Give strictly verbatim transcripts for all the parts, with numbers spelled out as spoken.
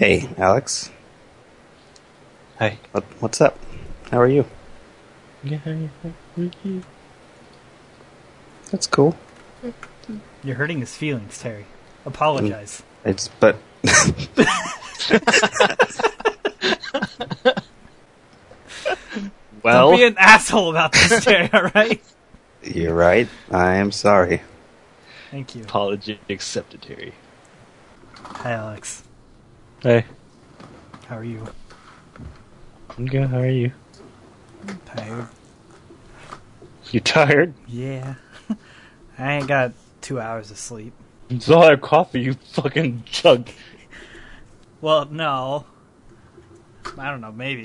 Hey, Alex. Hi. What, what's up? How are you? Yeah, That's cool. You're hurting his feelings, Terry. Apologize. It's but. Well, Don't be an asshole about this, Terry. All right. You're right. I am sorry. Thank you. apology accepted, Terry. Hi, Alex. Hey. How are you? I'm good. How are you? I'm tired. You tired? Yeah. I ain't got two hours of sleep. It's all that coffee you fucking chugged. Well, no. I don't know. Maybe.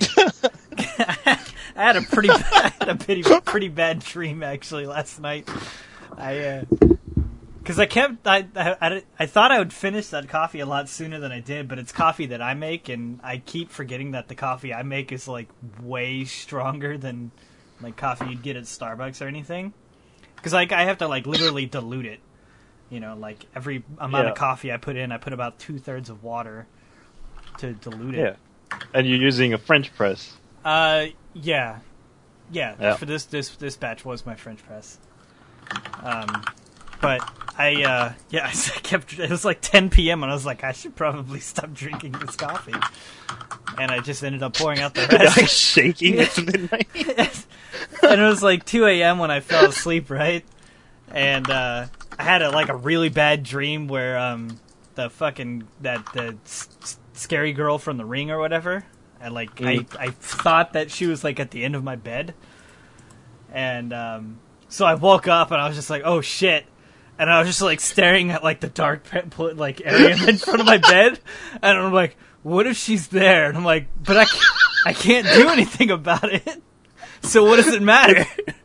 I had a pretty, bad, I had a pretty, pretty bad dream actually last night. I, uh, because I kept, I, I, I, I thought I would finish that coffee a lot sooner than I did, but it's coffee that I make, and I keep forgetting that the coffee I make is like way stronger than like coffee you'd get at Starbucks or anything. Because like I have to like literally dilute it. You know, like every amount Yeah. of coffee I put in, I put about two thirds of water to dilute it. Yeah. And you're using a French press. Uh, yeah, yeah. Yeah. For this, this, this batch was my French press. Um, but I, uh, yeah, I kept. It was like ten p.m. and I was like, I should probably stop drinking this coffee. And I just ended up pouring out the rest. Like shaking at midnight. And it was like two a.m. when I fell asleep, right? And uh, I had a, like a really bad dream where um, the fucking that the s- s- scary girl from The Ring or whatever. I like Mm. I I thought that she was like at the end of my bed, and um, so I woke up and I was just like, oh shit. And I was just like staring at like the dark pe- pl- like area in front of my bed, and I'm like, what if she's there? And I'm like, but I can't, I can't do anything about it. So what does it matter?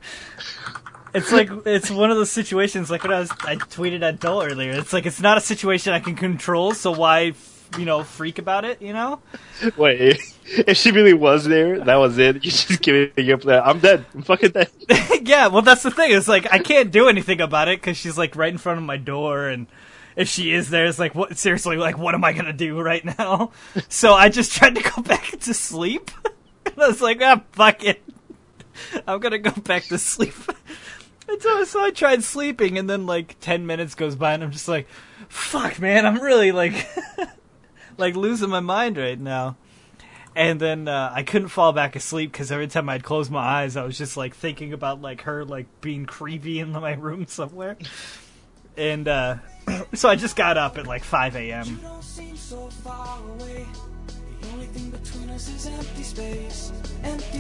It's like it's one of those situations like when I was I tweeted at Dole earlier. It's like it's not a situation I can control, so why you know freak about it? You know? Wait, if she really was there, that was it. You just giving up that. I'm dead. I'm fucking dead. Yeah. Well, that's the thing. It's like I can't do anything about it because she's like right in front of my door, and if she is there, it's like what? Seriously, like what am I gonna do right now? So I just tried to go back to sleep. And I was like, ah, fuck it. I'm gonna go back to sleep. And so, so I tried sleeping, and then like ten minutes goes by, and I'm just like, "Fuck, man, I'm really like, like losing my mind right now." And then uh, I couldn't fall back asleep because every time I'd close my eyes, I was just like thinking about like her like being creepy in my room somewhere. And uh, so I just got up at like five a.m. You don't seem so far away. The only thing between us is empty space, empty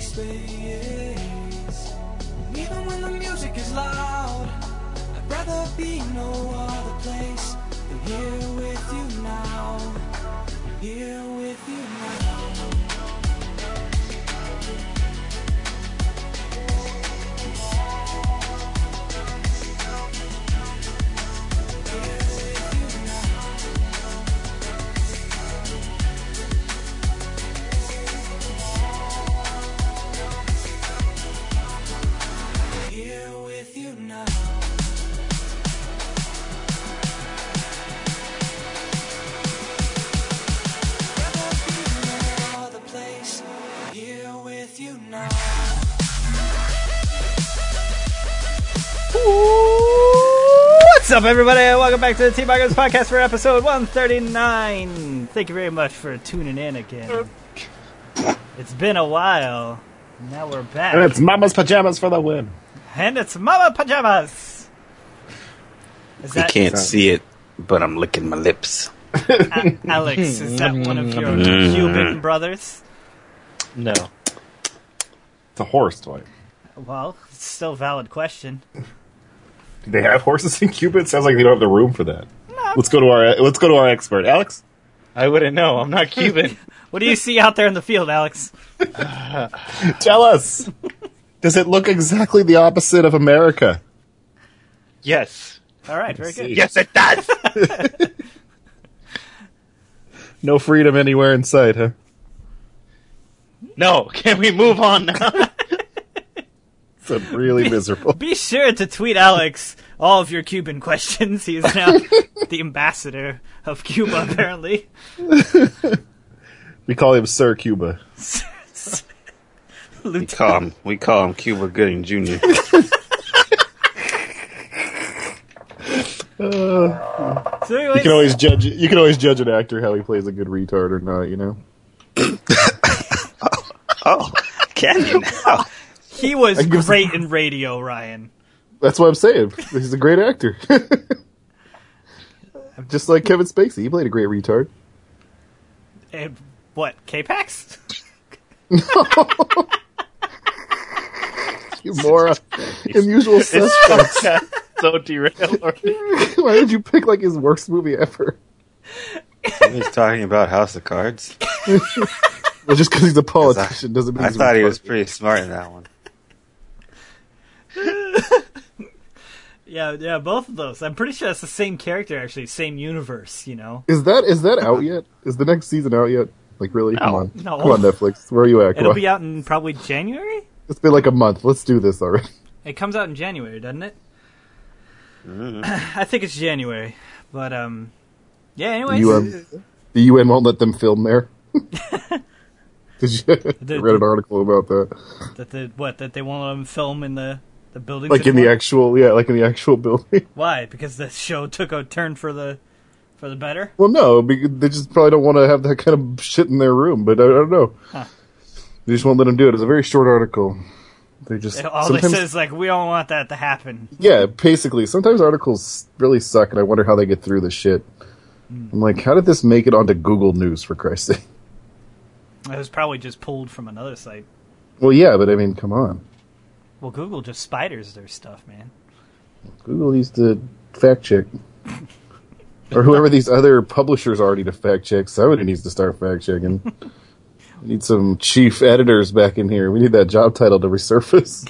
space. Even when the music is loud, I'd rather be no other place than here with you now. Here with you now. Here with you now. Rather be no other place. Here with you now. What's up, everybody? Welcome back to the T-Buggers Podcast for episode one thirty-nine. Thank you very much for tuning in again. It's been a while. Now we're back. And it's Mama's Pajamas for the win. And it's Mama Pajamas. Is You that can't see it, but I'm licking my lips. A- Alex? Is that one of your Mm. Cuban brothers? No. It's a horse toy. Well, it's still a valid question. Do they have horses in Cuba? It sounds like they don't have the room for that. Let's go to our let's go to our expert, Alex. I wouldn't know. I'm not Cuban. What do you see out there in the field, Alex? Tell us. Does it look exactly the opposite of America? Yes. All right, very good. Yes, it does. No freedom anywhere in sight, huh? No. Can we move on now? It's a really miserable. Be sure to tweet Alex all of your Cuban questions. He is now the ambassador of Cuba, apparently. We call him Sir Cuba. We call him, we call him Cuba Gooding Junior Uh, So anyways, you can always judge. You can always judge an actor how he plays a good retard or not. You know. Oh, can you now? he was I give- great in radio, Ryan. That's what I'm saying. He's a great actor. Just like Kevin Spacey, he played a great retard. And what, K-Pax? You moron. Unusual suspects. So derailed already. Why did you pick like his worst movie ever? He's talking about House of Cards. Well, just because he's a politician doesn't mean I he's thought he retarded. was pretty smart in that one. Yeah, yeah, both of those. I'm pretty sure it's the same character, actually, same universe, you know? Is that is that out yet? Is the next season out yet? Like really? Come on, No. come on, Netflix. Where are you at? Come It'll on. be out in probably January? It's been like a month. Let's do this already. It comes out in January, doesn't it? Mm. I think it's January. But, um, yeah, anyways. You, um, the U N won't let them film there. Did you I read an article about that? that the, what, that they won't let them film in the, the buildings Like in the anymore? actual, yeah, like in the actual building. Why? Because the show took a turn for the for the better? Well, no, because they just probably don't want to have that kind of shit in their room. But I, I don't know. Huh. They just won't let them do it. It's a very short article. They just All they sometimes- say is, like, we don't want that to happen. Yeah, basically. Sometimes articles really suck, and I wonder how they get through the shit. I'm like, how did this make it onto Google News, for Christ's sake? It was probably just pulled from another site. Well, yeah, but I mean, come on. Well, Google just spiders their stuff, man. Google needs to fact check. Or whoever these other publishers are need to fact check. Somebody needs to start fact checking. We need some chief editors back in here. We need that job title to resurface.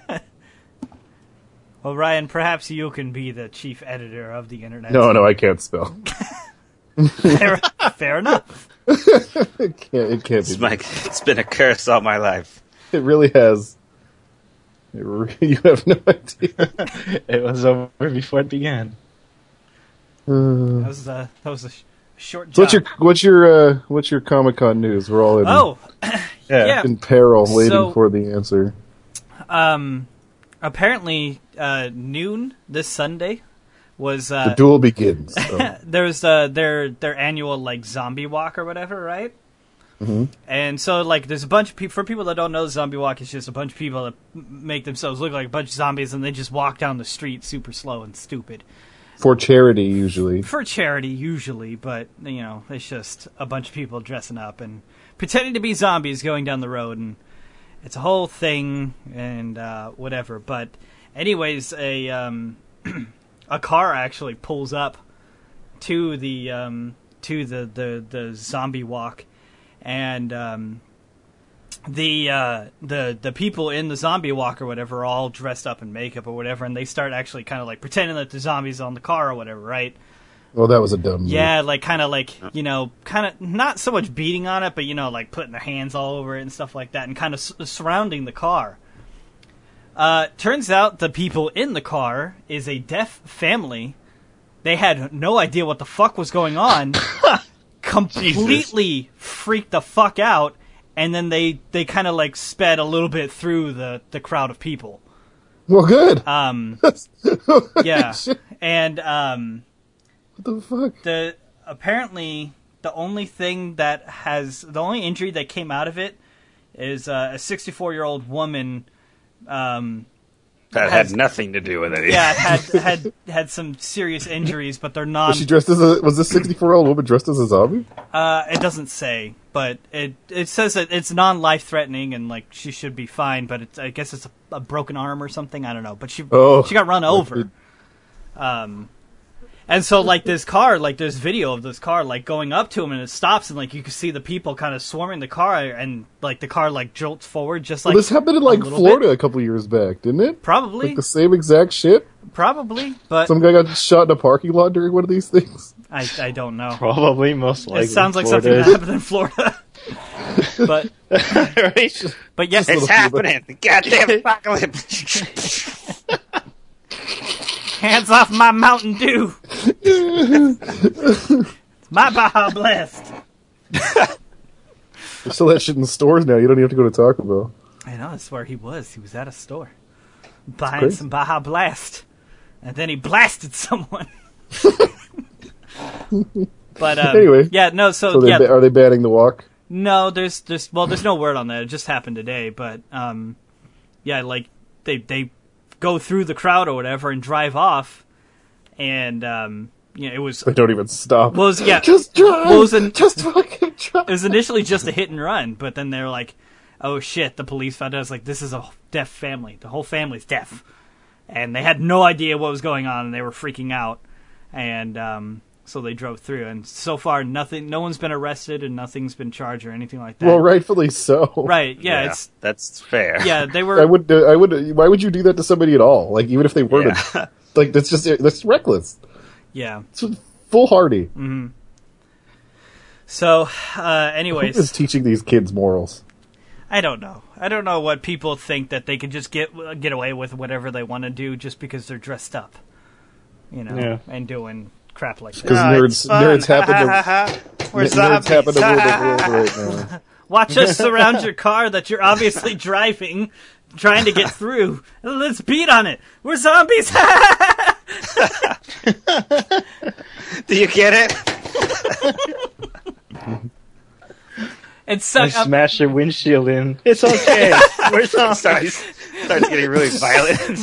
Well, Ryan, perhaps you can be the chief editor of the internet. No, no, I can't spell. Fair, fair enough. It can't, it can't It's, be. my, it's been a curse all my life. It really has. It re- you have no idea. It was over before it began. That Uh, was, uh, that was a sh- short job. so what's your what's your uh, what's your Comic Con news? We're all in, Oh, Yeah. yeah. in peril, waiting So- for the answer. Um, apparently, uh, noon this Sunday was The uh, duel begins. So. there's uh, their their annual like zombie walk or whatever, right? Mhm. And so like there's a bunch of people. For people that don't know, zombie walk is just a bunch of people that m- make themselves look like a bunch of zombies, and they just walk down the street super slow and stupid For charity, usually. for charity usually. But you know, it's just a bunch of people dressing up and pretending to be zombies going down the road, and it's a whole thing and uh, whatever. But anyways, a um, a car actually pulls up to the um, to the, the, the zombie walk, and um, the uh, the the people in the zombie walk or whatever are all dressed up in makeup or whatever, and they start actually kind of like pretending that the zombies on the car or whatever, right? Well, that was a dumb move. Yeah, like kind of like, you know, kind of not so much beating on it, but, you know, like putting their hands all over it and stuff like that and kind of s- surrounding the car. Uh, turns out the people in the car is a deaf family. They had no idea what the fuck was going on. Completely freaked the fuck out. And then they, they kind of like sped a little bit through the, the crowd of people. Well, good. Um, yeah. And, um... What the fuck? the apparently the only thing that has the only injury that came out of it is uh, a sixty-four year old woman. Um, That Has- had nothing to do with it. yeah, had had had some serious injuries, but they're non. Was she dressed as a? Was this sixty-four-year-old woman dressed as a zombie? Uh, it doesn't say, but it it says that it's non life threatening and like she should be fine. But it's, I guess it's a, a broken arm or something. I don't know. But she Oh. she got run over. Um. And so, like, this car, like, there's video of this car, like, going up to him, and it stops, and, like, you can see the people kind of swarming the car, and, like, the car, like, jolts forward, just like Well, this happened in a like little Florida bit. a couple years back, didn't it? Probably, Like the same exact shit. probably, but Some guy got shot in a parking lot during one of these things. I, I don't know. Probably, most likely. It sounds like Florida something that happened in Florida. but, is. Right? but yes, It's happening. The goddamn apocalypse. hands off my Mountain Dew. It's my Baja Blast. They sell that shit in stores now. You don't even have to go to Taco Bell. I know, that's where he was. He was at a store. Buying crazy. some Baja Blast. And then he blasted someone. But, um, Anyway. yeah, no, so, So they yeah. ba- are they banning the walk? No, there's, there's, well, there's no word on that. It just happened today, but, um, yeah, like, they, they go through the crowd or whatever and drive off, and, um, you know, it was, They don't even stop. well, it was, yeah, Just drive. well, it was an- Just fucking drive. it was initially just a hit and run, but then they were like, oh shit, the police found out, it's like, this is a deaf family. The whole family's deaf. And they had no idea what was going on, and they were freaking out. And, um, so they drove through, and so far nothing, no one's been arrested, and nothing's been charged or anything like that. Well, rightfully so. Right, yeah, it's, that's fair. yeah, they I were, would. Uh, I would. Why would you do that to somebody at all? Like, even if they weren't. Yeah. A, like, that's just that's reckless. yeah. It's foolhardy. So, uh, Who anyways, is teaching these kids morals? I don't know. I don't know what people think that they can just get get away with whatever they want to do just because they're dressed up, you know, Yeah. and doing crap like that. Because Oh, nerds, it's fun. nerds happen Ha, to ha, ha, ha. We're n- nerds happen to rule the zombies. world right now. Watch us surround your car that you're obviously driving, trying to get through. Let's beat on it. We're zombies. Do you get it? And so, I smash your windshield in. It's okay. We're starts, zombies. starts getting really violent.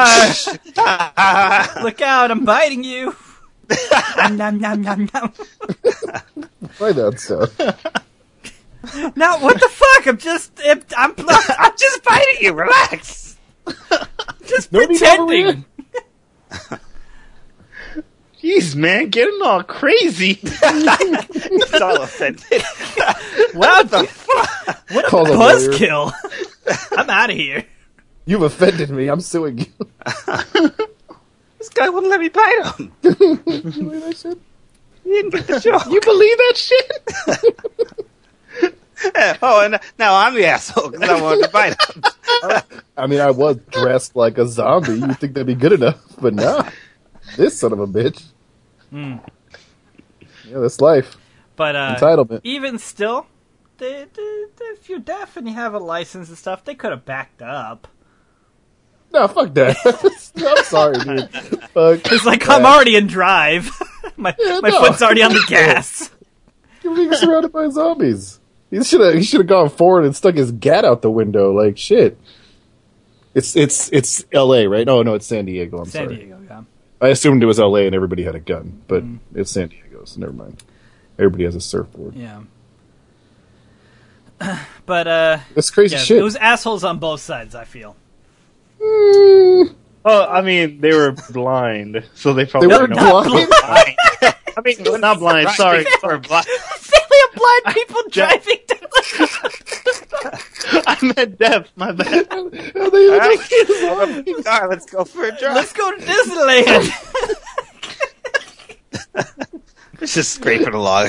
Rah! Look out! I'm biting you. Nom, nom, nom, nom, nom. Why that sound? No, what the fuck? I'm just, I'm, I'm, I'm just biting you. Relax. just Nobody pretending. Jeez, man, getting all crazy. It's all offended. Wow, the fuck? What a Call the lawyer. buzzkill. I'm out of here. You've offended me. I'm suing you. This guy wouldn't let me bite him. You believe that shit? He didn't get the joke. You believe that shit? Oh, and now I'm the asshole because I wanted to bite him. I mean, I was dressed like a zombie. You'd think that'd be good enough, but nah. This son of a bitch. Mm. Yeah, that's life. But uh, Entitlement. even still, they, they, they, if you're deaf and you have a license and stuff, they could have backed up. No, fuck that. I'm sorry, dude. Fuck. It's like, I'm already in drive. my Yeah, my no. foot's already on the gas. You're being surrounded by zombies. He should have. He should have gone forward and stuck his gat out the window. Like shit. It's it's it's L A, right? Oh no, it's San Diego. I'm San sorry. Diego, yeah. I assumed it was L A and everybody had a gun, but it's San Diego, so never mind. Everybody has a surfboard. Yeah. But, uh, That's crazy yeah, shit. it was assholes on both sides, I feel. Mm, Oh, I mean, they were blind, so they they probably weren't didn't know. blind. I mean, not blind. Sorry, We're blind. Family of blind people driving down the I meant deaf. My bad. How they All even right, know- hold up your car. Let's go for a drive. Let's go to Disneyland. It's just scraping along.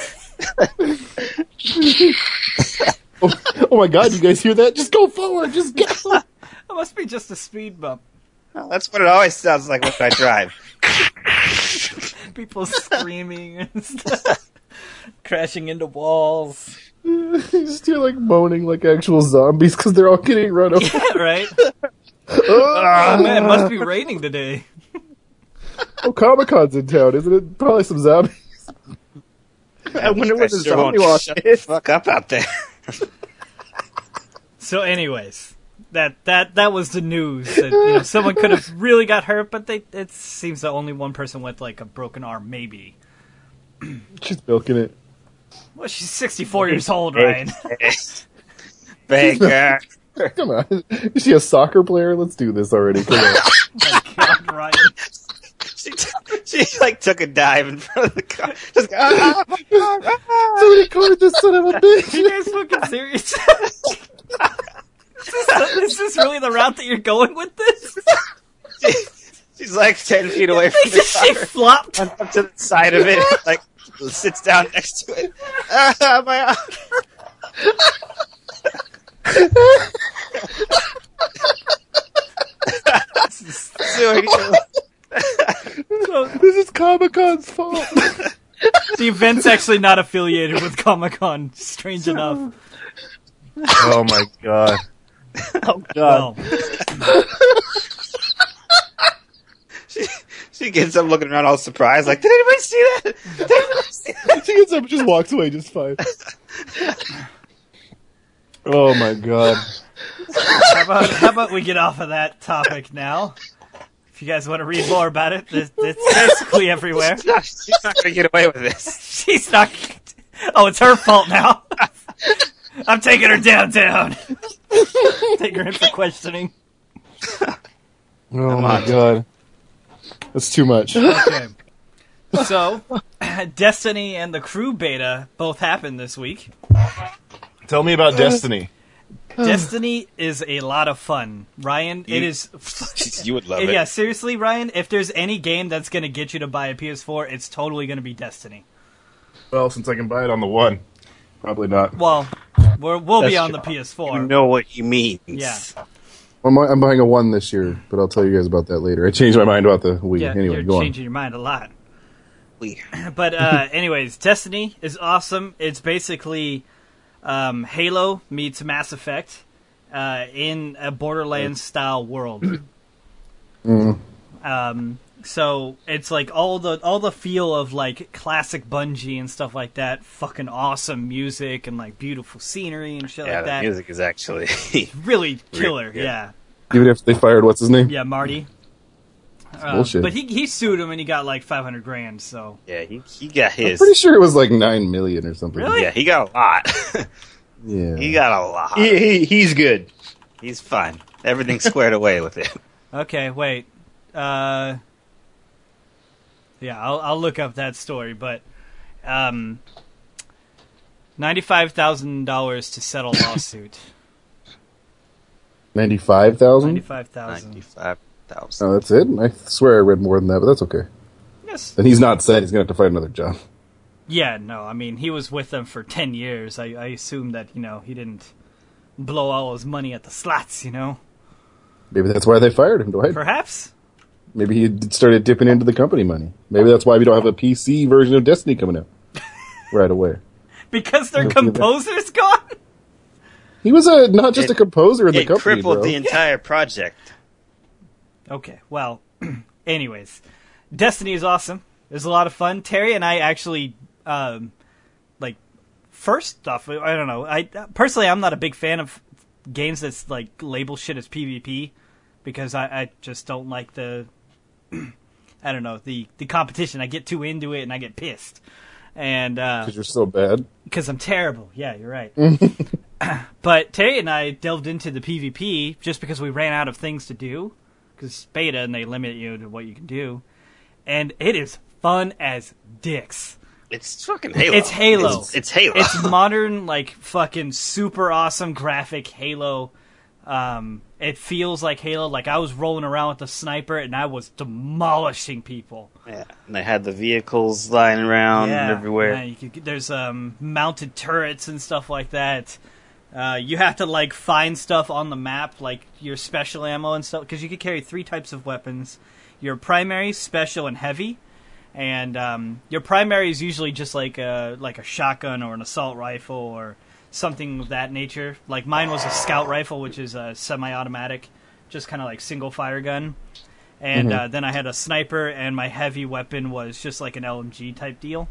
oh, oh my god, you guys hear that? Just go forward. Just go. That must be just a speed bump. Well, that's what it always sounds like when I drive. People screaming and stuff. Crashing into walls. You just hear like moaning like actual zombies because they're all getting run over. Yeah, right? oh, Oh, man, it must be raining today. oh, Comic Con's in town, isn't it? Probably some zombies. I wonder what the Sure won't zombie walk shut the is. fuck up out there. So anyways, that that that was the news. That, you know, someone could have really got hurt, but they it seems that only one person with like a broken arm, maybe. She's milking it. Well, she's sixty-four years old, Ryan. Baker. Come on. Is she a soccer player? Let's do this already. Come on. Oh, God, Ryan. She, t- she like took a dive in front of the car. Just go, ah, ah, ah. Somebody caught this son of a Are bitch. you guys fucking serious? Is this, is this really the route that you're going with this? She, she's like ten feet away They from the just she car. flopped. Runs up to the side of it, like sits down next to it. Ah, my arm. Suing you. So, This is Comic Con's fault. do you event's actually not affiliated with Comic-Con. Strange enough. Oh my god. Oh god. Well, She, she gets up looking around all surprised, like, did anybody see that? Did anybody see that? She gets up and just walks away just fine. Oh my god. how about how about we get off of that topic now? If you guys want to read more about it, it's, it's basically everywhere. She's not, she's not going to get away with this. She's not. Oh, it's her fault now. I'm taking her downtown. Take her in for questioning. Oh my god. That's too much. Okay. So, Destiny and the Crew beta both happened this week. Tell me about Destiny. Destiny is a lot of fun. Ryan, You- it is... You would love it. Yeah, seriously, Ryan, if there's any game that's going to get you to buy a P S four, it's totally going to be Destiny. Well, since I can buy it on the one, probably not. Well, we're, we'll be That's on true. the P S four. You know what he means. Yeah. I'm, I'm buying a one this year, but I'll tell you guys about that later. I changed my mind about the Wii. Yeah, anyway, you're go changing your mind a lot. We- But uh, anyways, Destiny is awesome. It's basically um, Halo meets Mass Effect uh, in a Borderlands-style world. on. Um, so it's like all the all the feel of like classic Bungie and stuff like that. Fucking awesome music and like beautiful scenery and shit Yeah, like the that. music is actually... Really killer. good. Yeah, Even if they fired what's his name? yeah, Marty. Uh, bullshit. But he he sued him and he got like five hundred grand. So yeah, he, he got I'm his. pretty sure it was like nine million or something. Really? Yeah, he got a lot. Yeah. he got a lot. He, he, he's good. He's fine. Everything's squared away with it. okay, wait. Uh, yeah, I'll I'll look up that story, but um, ninety-five thousand dollars to settle lawsuit. ninety-five thousand? Ninety-five thousand. Ninety-five thousand. Oh, that's it? I swear I read more than that, but that's okay. Yes. Then he's not sad. He's going to have to find another job. Yeah, no, I mean, he was with them for ten years. I, I assume that, you know, he didn't blow all his money at the slots, you know? Maybe that's why they fired him, Dwight. Perhaps? Maybe he d- started dipping into the company money. Maybe that's why we don't have a P C version of Destiny coming out right away. Because their I don't think that- composer's gone? He was a not just It- a composer in the It company, crippled bro. the entire project. Okay, well, anyways. Destiny is awesome. There's a lot of fun. Terry and I actually, um, like, first off, I don't know. I personally, I'm not a big fan of games that's like label shit as PvP because I, I just don't like the, I don't know, the the competition. I get too into it and I get pissed, and uh, Because you're so bad. because I'm terrible. Yeah, you're right. But Terry and I delved into the PvP just because we ran out of things to do. Because it's beta and they limit you to what you can do. And it is fun as dicks. It's fucking Halo. It's Halo. It's, it's Halo. It's modern, like, fucking super awesome graphic Halo. Um, it feels like Halo. Like, I was rolling around with the sniper and I was demolishing people. yeah. And they had the vehicles lying around Yeah, everywhere. yeah, you could, there's um, mounted turrets and stuff like that. Uh, you have to like find stuff on the map, like your special ammo and stuff, because you can carry three types of weapons: your primary, special, and heavy. And um, your primary is usually just like a like a shotgun or an assault rifle or something of that nature. Like mine was a scout rifle, which is a semi-automatic, just kind of like single fire gun. And uh, then I had a sniper, and my heavy weapon was just like an L M G type deal.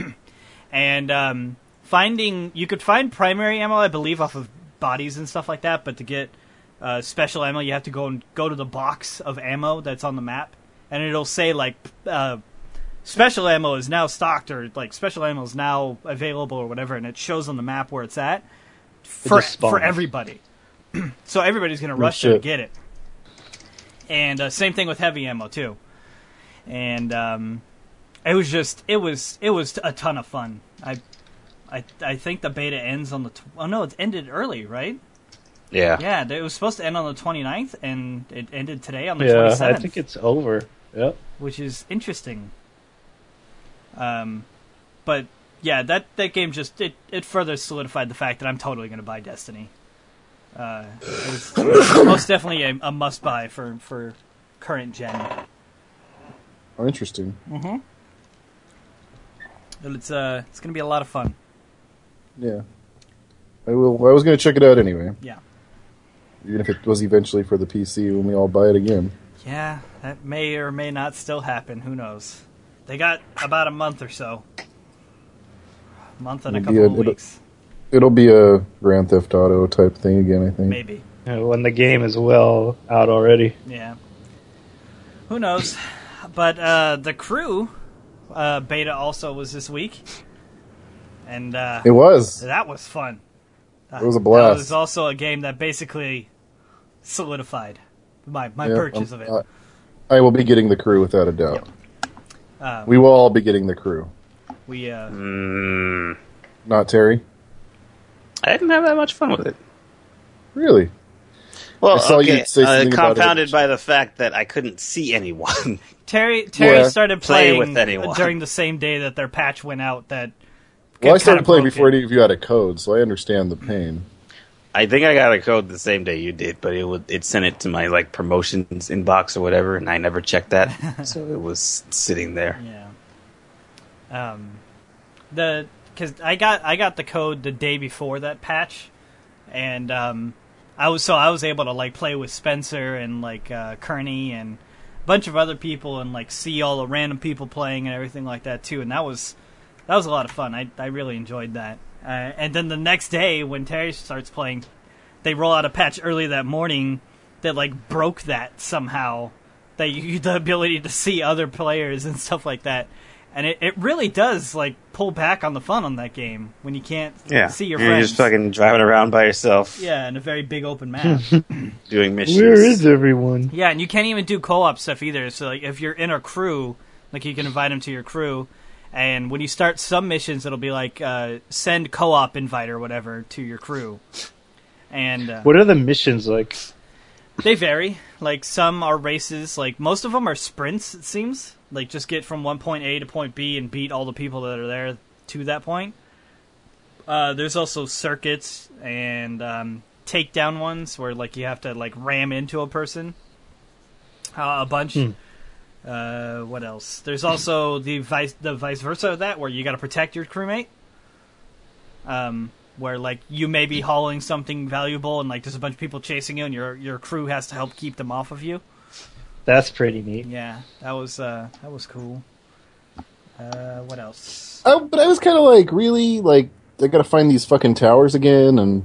And um, finding, you could find primary ammo, I believe, off of bodies and stuff like that. But to get uh, special ammo, you have to go and go to the box of ammo that's on the map, and it'll say like uh, special ammo is now stocked, or like special ammo is now available, or whatever, and it shows on the map where it's at for just spawns. for everybody. So everybody's gonna rush shit. there to get it. And uh, same thing with heavy ammo too. And um, it was just it was it was a ton of fun. I I I think the beta ends on the tw- oh no, it ended early, right? Yeah. Yeah, it was supposed to end on the twenty-ninth, and it ended today on the Yeah, I twenty-seventh, think it's over. Yep. which is interesting. Um, but yeah, that that game just it, it further solidified the fact that I'm totally going to buy Destiny. Uh, it was, it was most definitely a, a must buy for for current gen. Oh, interesting. It's uh, it's gonna be a lot of fun. Yeah. I will. I was going to check it out anyway. Yeah. Even if it was eventually for the P C when we all buy it again. Yeah, that may or may not still happen. Who knows? They got about a month or so. A month and a It'll be couple a- of weeks. It'll be a Grand Theft Auto type thing again, I think. Maybe. You know, when the game is well out already. Yeah. Who knows? But uh, the Crew uh, beta also was this week. And uh, It was. that was fun. It was a That blast. was also a game that basically solidified my, my Yeah, purchase um, of it. uh, I will be getting the Crew without a doubt. Uh, We will all be getting the Crew. we uh, Mm, Not Terry? I didn't have that much fun with it. Really? Well, I saw you okay, say uh, something about compounded it. by the fact that I couldn't see anyone. Terry Terry Yeah. started Play playing with anyone. during the same day that their patch went out. That Well, I kinda started playing broke before it. any of you had a code, so I understand the pain. I think I got a code the same day you did, but it would it sent it to my like promotions inbox or whatever, and I never checked that, so it was sitting there. Yeah. Um, the because I got I got the code the day before that patch, and um, I was so I was able to like play with Spencer and like uh, Kearney and a bunch of other people and like see all the random people playing and everything like that too, and that was that was a lot of fun. I I really enjoyed that. Uh, and then the next day when Terry starts playing, they roll out a patch early that morning that like broke that somehow. That you the ability to see other players and stuff like that. And it, it really does like pull back on the fun on that game when you can't Yeah, see your and you're friends. just fucking driving around by yourself, Yeah, in a very big open map. doing missions. Where is everyone? Yeah, and you can't even do co-op stuff either. So like if you're in a crew, like you can invite them to your crew, and when you start some missions, it'll be like uh, send co-op invite or whatever to your crew. And uh, What are the missions like? they vary. Like some are races. Like most of them are sprints. It seems like just get from one point A to point B and beat all the people that are there to that point. Uh, there's also circuits and um, takedown ones where like you have to like ram into a person uh, a bunch. Hmm. Uh, what else? There's also the vice the vice versa of that where you got to protect your crewmate. Um, where like you may be hauling something valuable and like there's a bunch of people chasing you and your your crew has to help keep them off of you. That's pretty neat. Yeah, that was uh, that was cool. Uh, what else? Oh, but I was kind of like, really? Like, I gotta find these fucking towers again and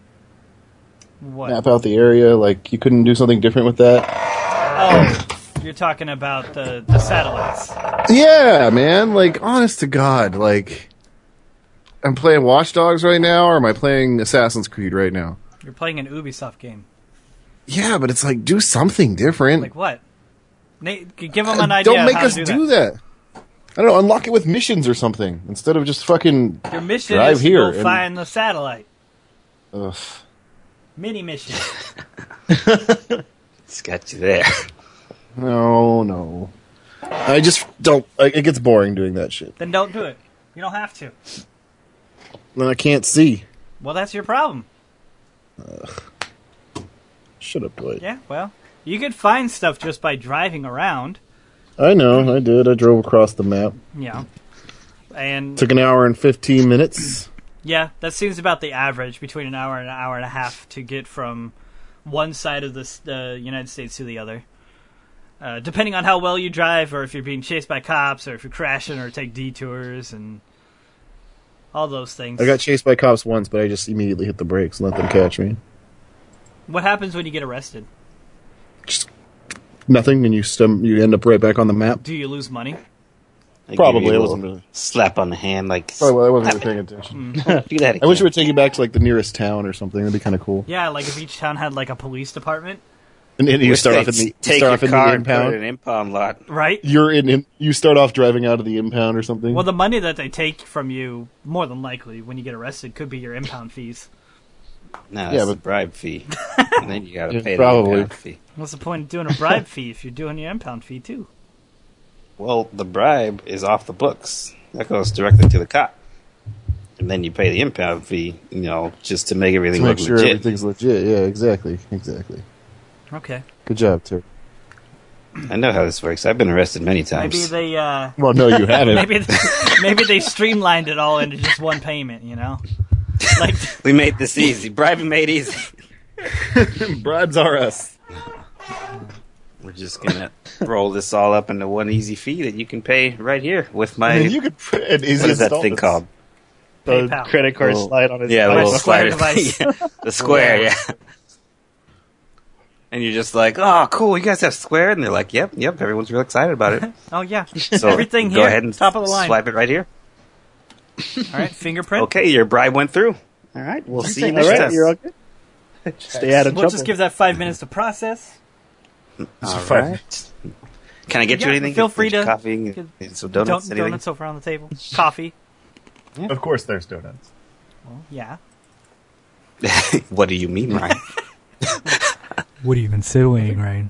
What? map out the area. Like, you couldn't do something different with that? Oh, you're talking about the the satellites. Yeah, man. Like, honest to God, like, I'm playing Watch Dogs right now, or am I playing Assassin's Creed right now? You're playing an Ubisoft game. Yeah, but it's like, do something different. Like what? Nate, give them an Uh, idea. Don't of make how us to do, do that. I don't know, unlock it with missions or something, instead of just fucking Your mission drive is to here go and- find the satellite. Ugh. Mini mission. It's got you there. No, no. I just don't, like, it gets boring doing that shit. Then don't do it. You don't have to. Then I can't see. Well, that's your problem. Shut up, Dwight. Yeah, well, you could find stuff just by driving around. I know, I did. I drove across the map. Yeah. And Took an hour and fifteen minutes. yeah, that seems about the average between an hour and an hour and a half to get from one side of the uh, United States to the other. Uh, depending on how well you drive, or if you're being chased by cops, or if you're crashing, or take detours, and all those things. I got chased by cops once, but I just immediately hit the brakes and let them catch me. What happens when you get arrested? Just nothing, and you stum- you end up right back on the map. Do you lose money? I Probably, give you I a wasn't little really- slap on the hand, like Probably well, I wasn't really paying attention. do that. I wish it again. would take you back to like the nearest town or something. That'd be kind of cool. Yeah, like if each town had like a police department, And, and you Wish start they'd off in the you take start your off in car the and put it in impound. an impound lot. right? You're in, in. You start off driving out of the impound or something. Well, the money that they take from you, more than likely, when you get arrested, could be your impound fees. No, Yeah, that's but- the bribe fee, and then you got to Yeah, pay probably. the impound fee. What's the point of doing a bribe fee if you're doing your impound fee too? Well, the bribe is off the books. That goes directly to the cop, and then you pay the impound fee. You know, just to make everything to make look sure legit. everything's legit. Yeah, exactly, exactly. Okay. Good job, Terry. I know how this works. I've been arrested many times. Maybe they, uh, Well, no, you haven't. maybe they, maybe they streamlined it all into just one payment. You know, like We made this easy. Bribing made easy. Bribes are us. We're just gonna roll this all up into one easy fee that you can pay right here with my. I mean, you could put an easy what is that thing installments. called? The PayPal. credit card Oh. slide on his Yeah, the My little Square slider. device. Yeah, the Square, yeah. And you're just like, oh, cool, you guys have Square? And they're like, yep, yep, everyone's real excited about it. oh yeah, So everything go here, ahead and top of the line. swipe it right here. All right, fingerprint. Okay, your bribe went through. All right, we'll see you All next right, time. you're okay. Stay out of We'll trouble. just give that five minutes to process. All fine. right. Can I get Yeah, you anything? feel Get free you to- coffee and get- get some donuts. Don- anything? donuts over on the table. Coffee. Of course, there's donuts. Well, yeah. What do you mean, Ryan? What are you insinuating, Ryan?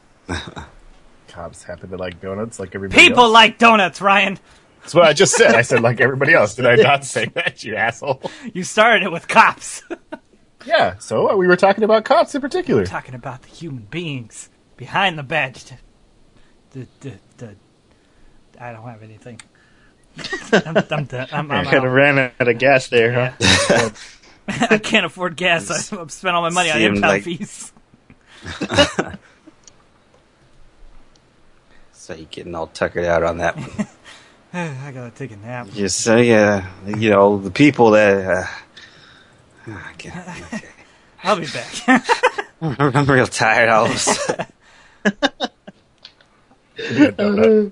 Cops happen to like donuts like everybody People else. like donuts, Ryan. That's what I just said. I said like everybody else. Did I not say that, you asshole? You started it with cops. Yeah, so uh, we were talking about cops in particular. Talking about the human beings behind the badge. The, the, the, I don't have anything. I'm, I'm, done. I'm, I'm I kind of out. ran out of gas there, huh? I can't afford gas. I- I've spent all my money on Seemed impound like- fees. So you're getting all tuckered out on that one. I gotta take a nap. Just so yeah, you know the people that. Uh, I can't- okay. I'll be back. I'm real tired all of a sudden. Donut.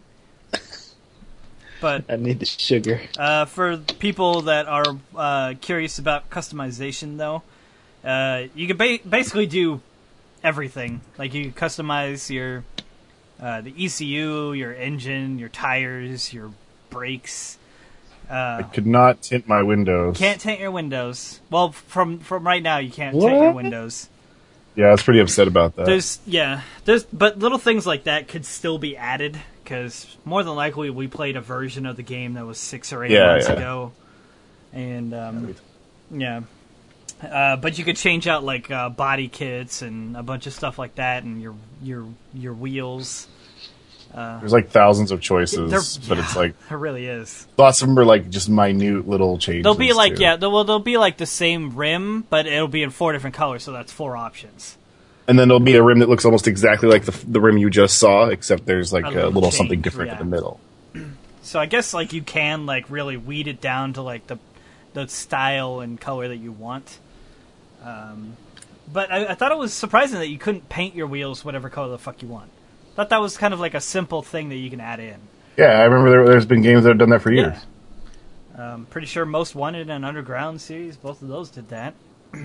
But I need the sugar. uh, for people that are uh, curious about customization, though, uh, you can ba- basically do everything. Like you can customize your uh, the E C U, your engine, your tires, your brakes. Uh, I could not tint my windows. Can't tint your windows. Well, from from right now, you can't tint your What? windows. Yeah, I was pretty upset about that. There's yeah, there's but little things like that could still be added because more than likely we played a version of the game that was six or eight Yeah, months yeah. ago, and um, yeah, uh, but you could change out like uh, body kits and a bunch of stuff like that, and your your your wheels. Uh, There's like thousands of choices, There- but it's like there really is. lots of them are like just minute little changes. They'll be like too. yeah, they'll, well they'll be like the same rim, but it'll be in four different colors, so that's four options. And then there'll be a rim that looks almost exactly like the the rim you just saw, except there's like A a little little, change, something different yeah. in the middle. So I guess like you can like really weed it down to like the the style and color that you want. Um, but I, I thought it was surprising that you couldn't paint your wheels whatever color the fuck you want. I thought that was kind of like a simple thing that you can add in. Yeah, I remember there, there's been games that have done that for years. Um, pretty sure Most Wanted and Underground series, both of those did that.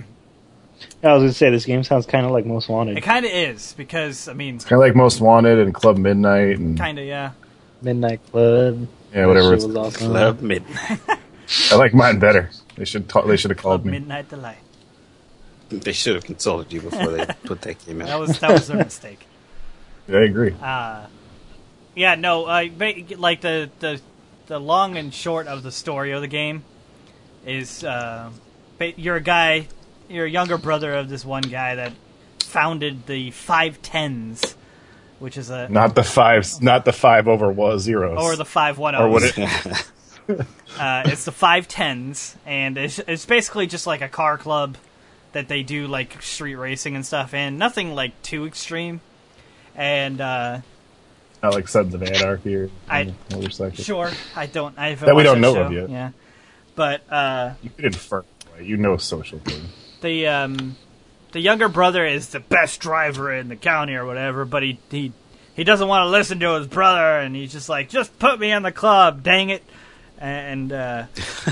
I was gonna say this game sounds kind of like Most Wanted. It kind of is because I mean, Kind of like Most Wanted and Club Midnight and kind of yeah. Midnight Club. yeah, whatever. That It's, shit was awesome. Club Midnight. I like mine better. They should ta- they should have called me. Midnight Delight. They should have consulted you before they put that game That out. was that was their mistake. Yeah, I agree. Uh, yeah, no, uh, ba- like the, the the long and short of the story of the game is uh, ba- you're a guy, you're a younger brother of this one guy that founded the Five Tens, which is a Not the fives, not the five over was zeros. or the Five One or what O's. it, Uh, it's the Five Tens, and it's, it's basically just like a car club that they do like street racing and stuff, and nothing like too extreme. And uh, not like Sons of Anarchy or I- motorcycle. Sure, I don't. I haven't That we watched don't know show. of yet. Yeah, but uh, You could infer, right? You know, social thing. the um, the younger brother is the best driver in the county or whatever. But he he he doesn't want to listen to his brother, and he's just like, just put me in the club, dang it. And uh,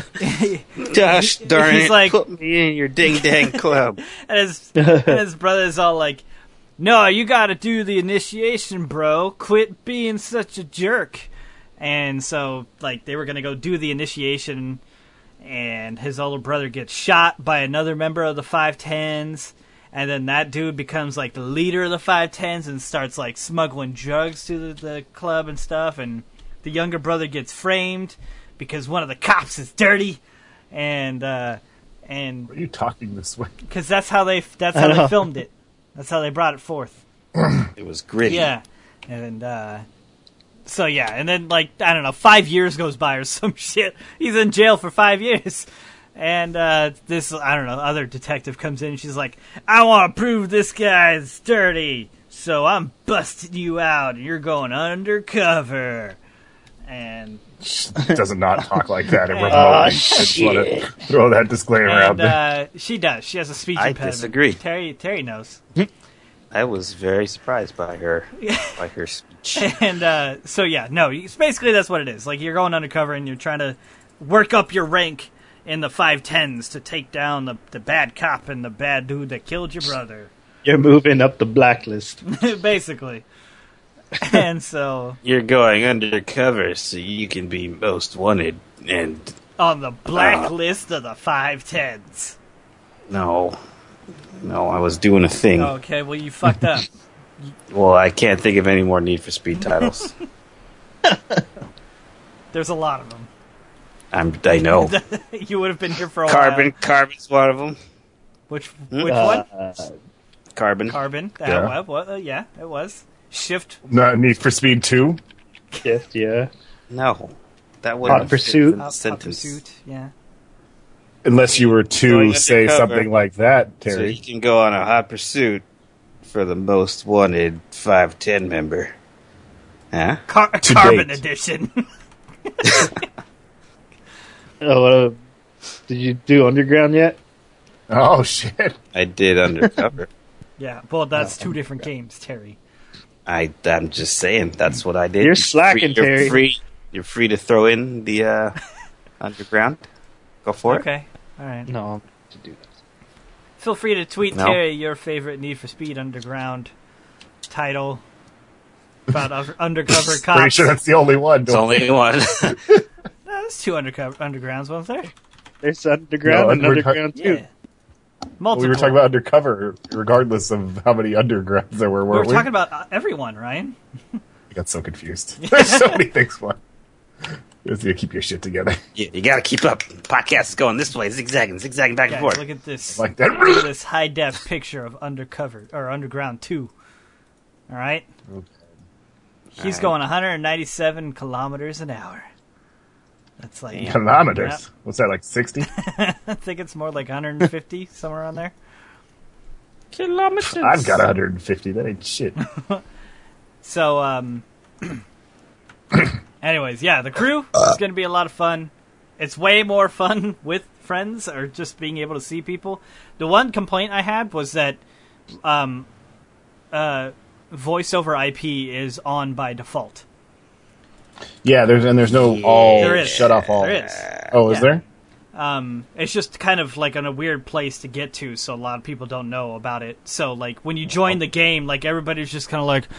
Gosh darn He's it! like- Put me in your ding dang club. and his and his brother's all like, no, you got to do the initiation, bro. Quit being such a jerk. And so, like, they were going to go do the initiation, and his older brother gets shot by another member of the Five Tens, and then that dude becomes, like, the leader of the Five Tens and starts, like, smuggling drugs to the, the club and stuff, and the younger brother gets framed because one of the cops is dirty, and, uh, and, Why are you talking this way? because that's how they, that's how I they know. filmed it. That's how they brought it forth. It was gritty. Yeah. And uh, so yeah, and then like I don't know, five years goes by or some shit. He's in jail for five years. And uh, this, I don't know, other detective comes in and she's like, I want to prove this guy's dirty, so I'm busting you out and you're going undercover. And does not talk like that. Remotely. Oh, I just want to throw that disclaimer out and there. uh, she does. She has a speech I impediment. disagree. Terry, Terry knows. I was very surprised by her, by her speech. And uh, so, yeah, no, it's basically that's what it is. Like, you're going undercover and you're trying to work up your rank in the five tens to take down the, the bad cop and the bad dude that killed your brother. You're moving up the blacklist. Basically. And so... You're going undercover so you can be most wanted, and... On the blacklist uh, of the five tens. No. No, I was doing a thing. Okay, well, you fucked up. Well, I can't think of any more Need for Speed titles. There's a lot of them. I'm, I know. You would have been here for a Carbon, while. Carbon's one of them. Which which Uh, one? Carbon. Carbon. That, Yeah. yeah. Well, uh, yeah, it was. Shift. No, Need for Speed two? yes, yeah. No. That Hot wasn't Pursuit. Hot, Hot sentence. Pursuit. Yeah. Unless you were Going to say undercover. something like that, So Terry. you can go on a hot pursuit for the most wanted five ten member. Huh? Car- To Carbon date. edition. Oh, uh, did you do Underground yet? Oh, shit. I did undercover. Yeah. Well, that's two different games, Terry. I, I'm just saying, that's what I did. You're slacking, free, you're Terry. Free, you're free to throw in the uh, underground. Go for it. Okay. All right. No, to do that. Feel free to tweet No. Terry your favorite Need for Speed Underground title about un- undercover cops. Pretty sure that's the only one. It's only one. No, there's two undercover undergrounds, wasn't there? There's Underground No, and Undergr- Underground too. Yeah. Multiple. we were talking about undercover, regardless of how many undergrounds there were. We were weren't we? talking about uh, everyone, Ryan. I got so confused. There's so many things. One. You just need to keep your shit together. you, you gotta keep up. The podcast is going this way, zigzagging, zigzagging back and Guys, forth. look at this. Like that. Look at this high def picture of undercover or underground two. All right. He's All right. going one hundred ninety-seven kilometers an hour. That's like Kilometers. Yep. What's that, like sixty? I think it's more like one hundred fifty somewhere around there. Kilometers. I've got one hundred fifty. That ain't shit. So, um, anyways, yeah, the crew is going to be a lot of fun. It's way more fun with friends or just being able to see people. The one complaint I had was that um, uh, voice over I P is on by default. Yeah, there's and there's no all There is. shut off all. There is. Oh, is Yeah. there? Um, it's just kind of like in a weird place to get to, so a lot of people don't know about it. So, like, when you join the game, like, everybody's just kind of like...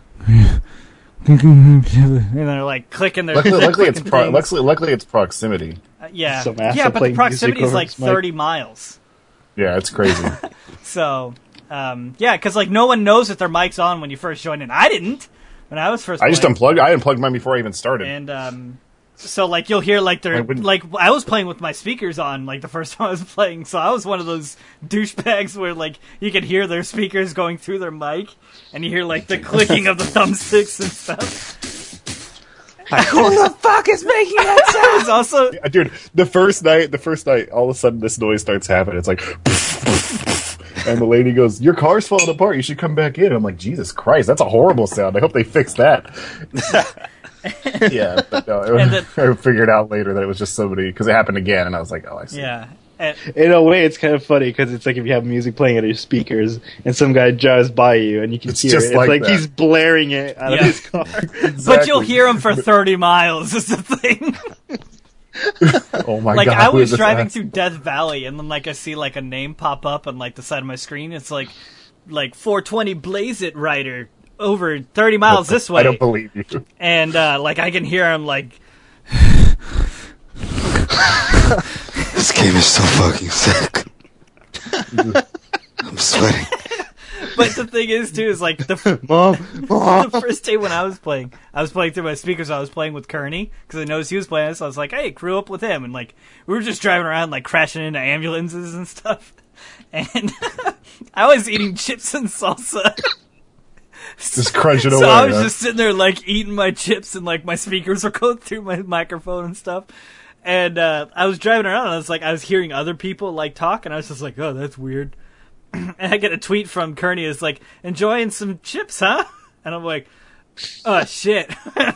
and they're, like, clicking their... Luckily, luckily it's clicking pro- things. luckily, luckily it's proximity. Uh, yeah, Some asshole yeah, but the playing proximity music is over like his mic. thirty miles. Yeah, it's crazy. So, um, yeah, because like no one knows that their mic's on when you first join in. I didn't when I was first. I just playing. unplugged. I unplugged mine before I even started. And um, so like you'll hear like I they're wouldn't- like I was playing with my speakers on like the first time I was playing, so I was one of those douchebags where like you could hear their speakers going through their mic, and you hear like the clicking of the thumbsticks and stuff. Who the fuck is making that sound? It's also Uh, Dude, the first night, the first night, all of a sudden this noise starts happening. It's like, and the lady goes, "Your car's falling apart. You should come back in." I'm like, Jesus Christ, that's a horrible sound. I hope they fix that. Yeah, but no, it, And the- I figured out later that it was just somebody because it happened again, and I was like, "Oh, I see." yeah. And, In a way, it's kind of funny because it's like if you have music playing out of your speakers and some guy drives by you and you can It's hear just it. It's like like, that. he's blaring it out Yeah. of his car. But you'll hear them for thirty miles. Is the thing. Oh my Like god! I who was is driving that? through Death Valley, and then like I see like a name pop up on like the side of my screen. It's like like four twenty Blaze It Rider over thirty miles this way, I don't believe you. and uh, like I can hear him like. This game is so fucking sick. I'm sweating. But the thing is too is like the Mom, the first day when I was playing, I was playing through my speakers. I was playing with Kearney because I noticed he was playing. So I was like, "Hey, crew up with him." And like we were just driving around, like crashing into ambulances and stuff. And I was eating chips and salsa. Just crunching so away. I was huh? just sitting there, like, eating my chips, and, like, my speakers were going through my microphone and stuff. And uh, I was driving around, and I was, like, I was hearing other people, like, talk, and I was just like, oh, that's weird. And I get a tweet from Kearney, it's like, enjoying some chips, huh? And I'm like, oh, shit.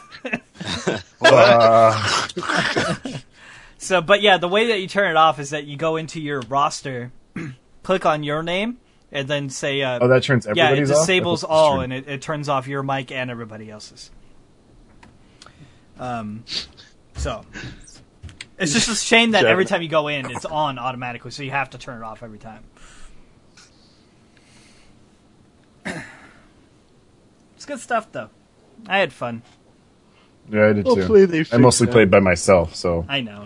Uh, So, but yeah, the way that you turn it off is that you go into your roster, click on your name, and then say, uh, oh, that turns yeah, it everybody's off? disables I thought all, this and it, it turns off your mic and everybody else's. Um, so, it's just a shame that every time you go in, it's on automatically, so you have to turn it off every time. It's good stuff, though. I had fun. Yeah, I did Hopefully they too. I fix mostly that. played by myself, so I know.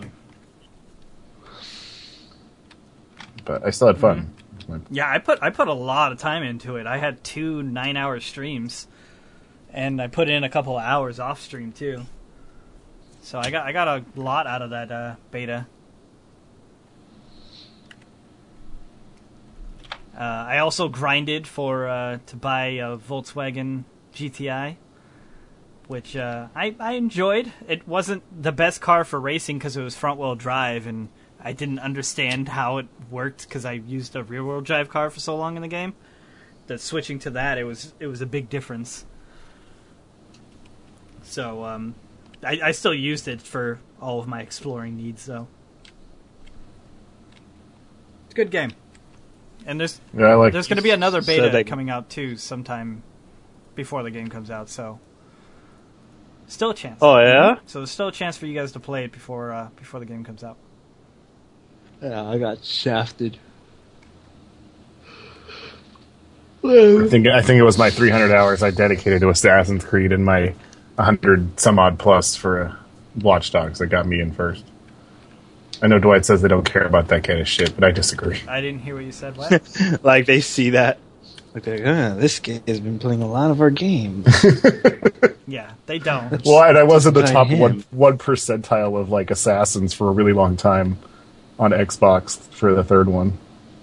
but I still had fun. Yeah, I put I put a lot of time into it. I had two nine-hour streams, and I put in a couple of hours off stream too. So I got I got a lot out of that uh, beta. Uh, I also grinded for uh, to buy a Volkswagen G T I, which uh, I I enjoyed. It wasn't the best car for racing because it was front-wheel drive, and I didn't understand how it worked because I used a rear-wheel drive car for so long in the game. That switching to that, it was it was a big difference. So um, I, I still used it for all of my exploring needs, though. It's a good game, and there's Yeah, I like. there's going to be another beta that- coming out too sometime before the game comes out. So still a chance. Oh, yeah? So there's still a chance for you guys to play it before uh, before the game comes out. Yeah, I got shafted. I think I think it was my three hundred hours I dedicated to Assassin's Creed and my one hundred some odd plus for uh, Watch Dogs that got me in first. I know Dwight says they don't care about that kind of shit, but I disagree. I didn't hear what you said. What? Like, they see that. Like, they're like, ah, this guy has been playing a lot of our games. Yeah, they don't. Well, and I was in the By top him. one one percentile of like Assassins for a really long time on Xbox for the third one.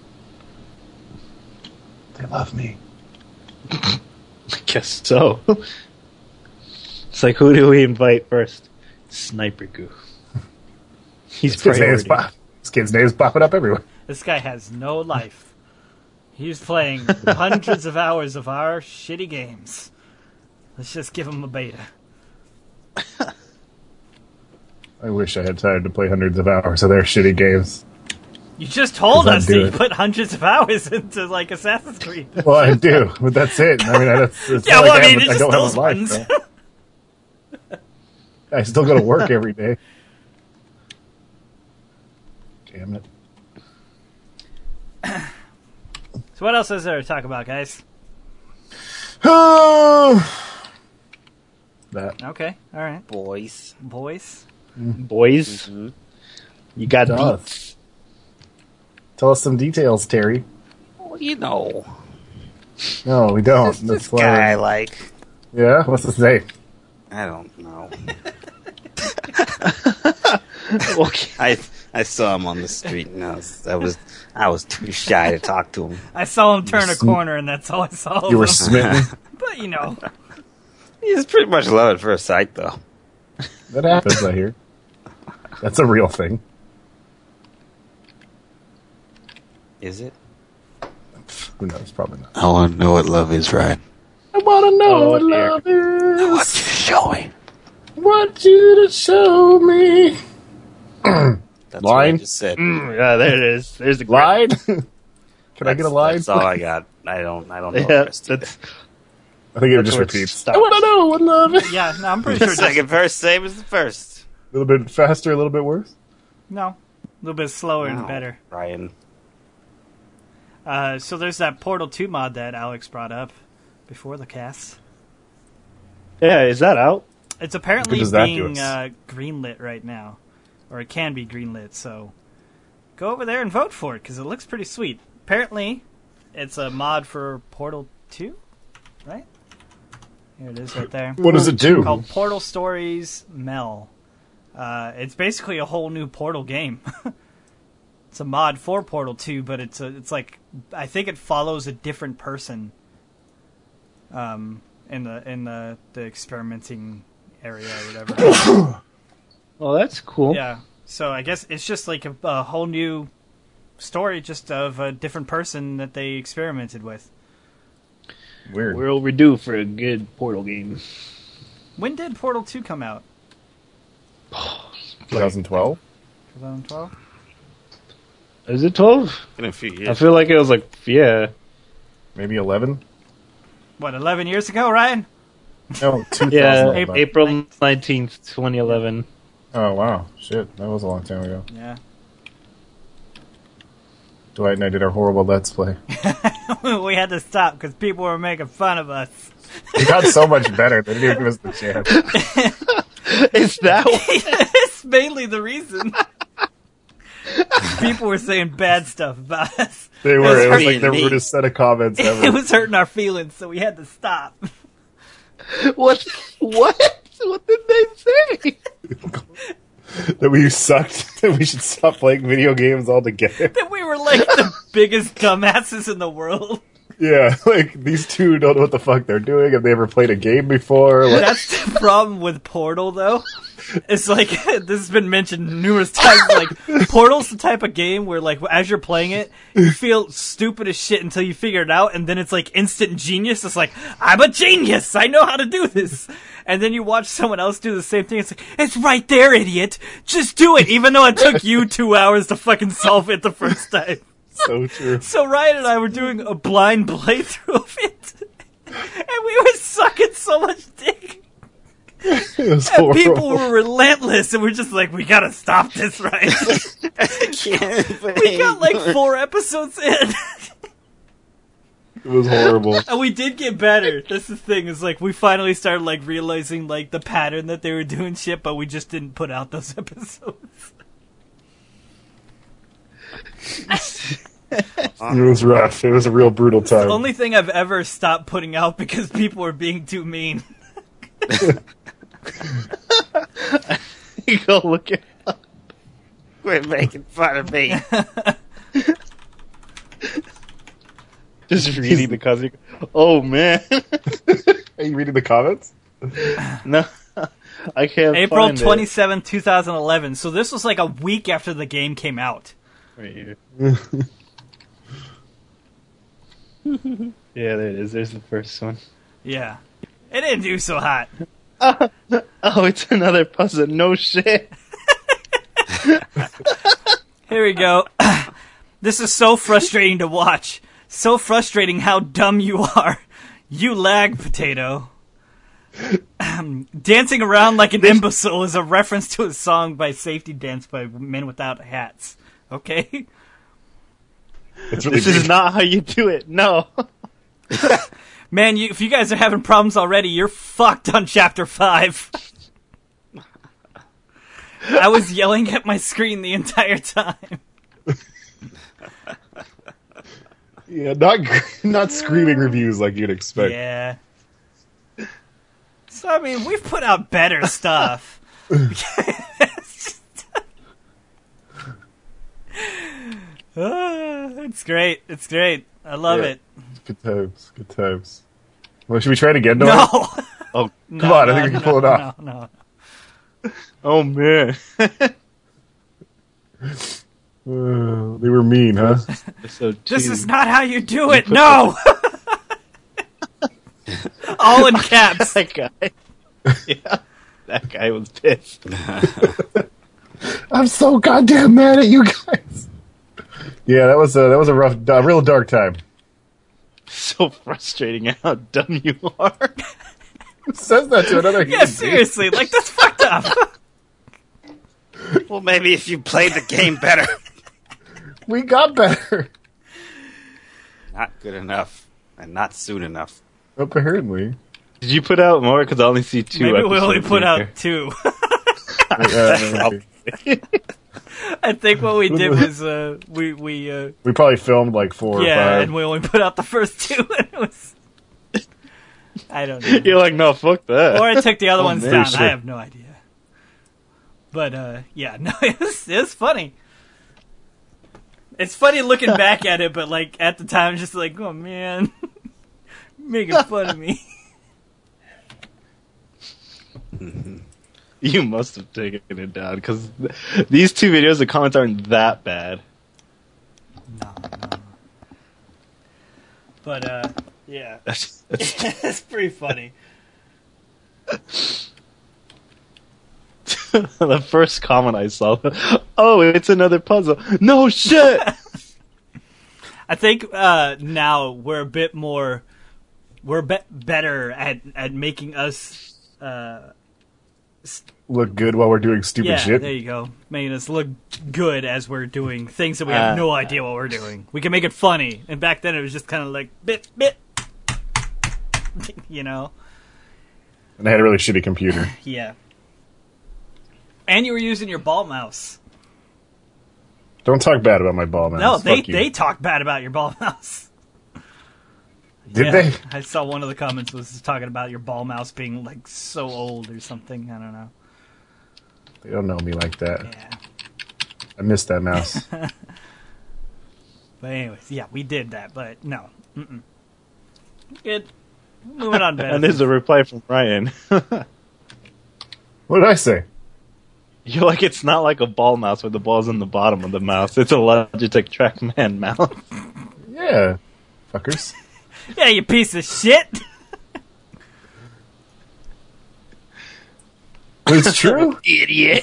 They love me. I guess so. It's like, who do we invite first? Sniper Goo. He's This kid's, name's priority. pop- this kid's name's popping up everywhere. This guy has no life. He's playing hundreds of hours of our shitty games. Let's just give him a beta. I wish I had time to play hundreds of hours of their shitty games. You just told Does that us do that you it? put hundreds of hours into like Assassin's Creed. Well, I do, but that's it. I mean, I, that's, it's Yeah, not well, like I mean, have- it's just don't have those a life, ones. though. I still go to work every day. Damn it. So what else is there to talk about, guys? that. Okay, all right, Boys. boys. Boys, you got Duh. beats. Tell us some details, Terry. Well, you know. No, we don't. This, this That's why- guy, like, Yeah, what's his name? I don't know. Okay. I I saw him on the street, and I was I was I was too shy to talk to him. I saw him turn a corner, and that's all I saw. Of You were him. smitten. But you know, He's pretty much love at first sight, though. That happens, I hear. That's a real thing. Is it? Who knows? Probably not. I want to know what love is, Ryan. I want to know Oh, what dear. love is. What you showing? Want you to show me. That's what I Line? just said. Mm, yeah, there it is. There's the Line? Can I get a That's- line? That's all I got. I don't. I don't know. Yeah, the rest of that's, I think it that's just where it repeats. stops. I want to know what love is. yeah, no, I'm pretty it. sure. The Just, second verse, same as the first. A little bit faster, a little bit worse. no, a little bit slower and Wow, better. Ryan. Uh, so there's that Portal two mod that Alex brought up before the cast. Yeah, is that out? It's apparently What does that do being us? uh, greenlit right now, or it can be greenlit. So go over there and vote for it because it looks pretty sweet. Apparently, it's a mod for Portal two, right? Here it is, right there. What does it do? Called Portal Stories Mel. Uh, it's basically a whole new Portal game. It's a mod for Portal two, but it's a, it's like I think it follows a different person. Um, in the in the, the experimenting area or whatever. Oh, that's cool. Yeah. So I guess it's just like a, a whole new story, just of a different person that they experimented with. Weird. We're overdue for a good Portal game. When did Portal two come out? twenty twelve? twenty twelve? Is it twelve? In a few years. I feel like it was like, yeah. Maybe eleven? What, eleven years ago, Ryan? No, two thousand. Yeah, April- April nineteenth, twenty eleven. Oh, wow. Shit, that was a long time ago. Yeah. Dwight and I did our horrible Let's Play. We had to stop because people were making fun of us. It got so much better. They didn't even give us the chance. Is that what? It's mainly the reason. People were saying bad stuff about us. They were. It was hurting like the me. rudest set of comments It ever. was hurting our feelings, so we had to stop. What? What? What did they say? That we sucked. That we should stop playing video games altogether. That we were like the biggest dumbasses in the world. Yeah, like these two don't know what the fuck they're doing. Have they ever played a game before? Like, That's the problem with Portal, though. It's like, this has been mentioned numerous times, like, Portal's the type of game where, like, as you're playing it, you feel stupid as shit until you figure it out, and then it's like instant genius. It's like, I'm a genius! I know how to do this! And then you watch someone else do the same thing, it's like, it's right there, idiot! Just do it, even though it took you two hours to fucking solve it the first time. so true. So Ryan and I were doing a blind playthrough of it, and we were sucking so much dick. It was And horrible. people were relentless, and we're just like, we gotta stop this, Ryan. We got like four episodes in, It was horrible. and we did get better. That's the thing, is like, we finally started like realizing like the pattern that they were doing shit, but we just didn't put out those episodes. It was rough. It was a real brutal time. The only thing I've ever stopped putting out because people were being too mean. You go look it up. Quit making fun of me. Just reading the comments. Oh, man. Are you reading the comments? No. I can't April find twenty-seventh, twenty eleven. So this was like a week after the game came out. it. Right here. Yeah, there it is. There's the first one. Yeah. It didn't do so hot. Oh, it's another puzzle. No shit. Here we go. This is so frustrating to watch. So frustrating how dumb you are. You lag, potato. Dancing around like an imbecile is a reference to a song by Safety Dance by Men Without Hats. Okay? It's really This is deep. not how you do it. No. Man, you, if you guys are having problems already, you're fucked on Chapter five. I was yelling at my screen the entire time. Yeah, not not screaming reviews like you'd expect. Yeah. So, I mean, we've put out better stuff. It's just- Ah, it's great. It's great. I love Yeah. it. Good times. Good times. Well, should we try it again, No. Noah? Oh, no, come on, I no, think we can no, pull it no, off. No, no. oh man. Uh, they were mean, huh? Episode two. This is not how you do it. No. All in caps. that guy. Yeah, that guy was pissed. I'm so goddamn mad at you guys. Yeah, that was a that was a rough, a real dark time. So frustrating how dumb you are. Who says that to another human Yeah, being? seriously. Like, that's fucked up. Well, maybe if you played the game better. We got better. Not good enough, and not soon enough. Apparently. Did you put out more? Because I only see two. Maybe we only episodes put in out here. two. Yeah, maybe. I think what we did was uh, we we uh, We probably filmed like four or yeah, five. and we only put out the first two, and it was. I don't know. You're like, no, fuck that. Or I took the other Oh, ones man. down. Sure. I have no idea. But uh, yeah, no, it was it was funny. It's funny looking back at it, but like at the time, just like, oh man, making fun of me. You must have taken it down because th- these two videos, the comments aren't that bad. No, no. But uh, yeah, That's, that's it's pretty funny. the first comment I saw. Oh, it's another puzzle. No shit. I think uh, now we're a bit more, we're be- better at at making us. Uh, Look good while we're doing stupid yeah, shit. there you go. Making us look good as we're doing things that we have Uh, no idea what we're doing. We can make it funny, and back then it was just kind of like bit bit, you know. And I had a really shitty computer. Yeah. And you were using your ball mouse. Don't talk bad about my ball mouse. No, they Fuck you. they talked bad about your ball mouse. Did Yeah, they? I saw one of the comments was talking about your ball mouse being like so old or something. I don't know. They don't know me like that. Yeah. I missed that mouse. But anyways, yeah, we did that, but no. Mm-mm. Good. Moving on, Ben. And there's a reply from Ryan. What did I say? You're like, it's not like a ball mouse where the ball's in the bottom of the mouse. It's a Logitech TrackMan mouse. Yeah, fuckers. Yeah, you piece of shit. It's true. Idiot.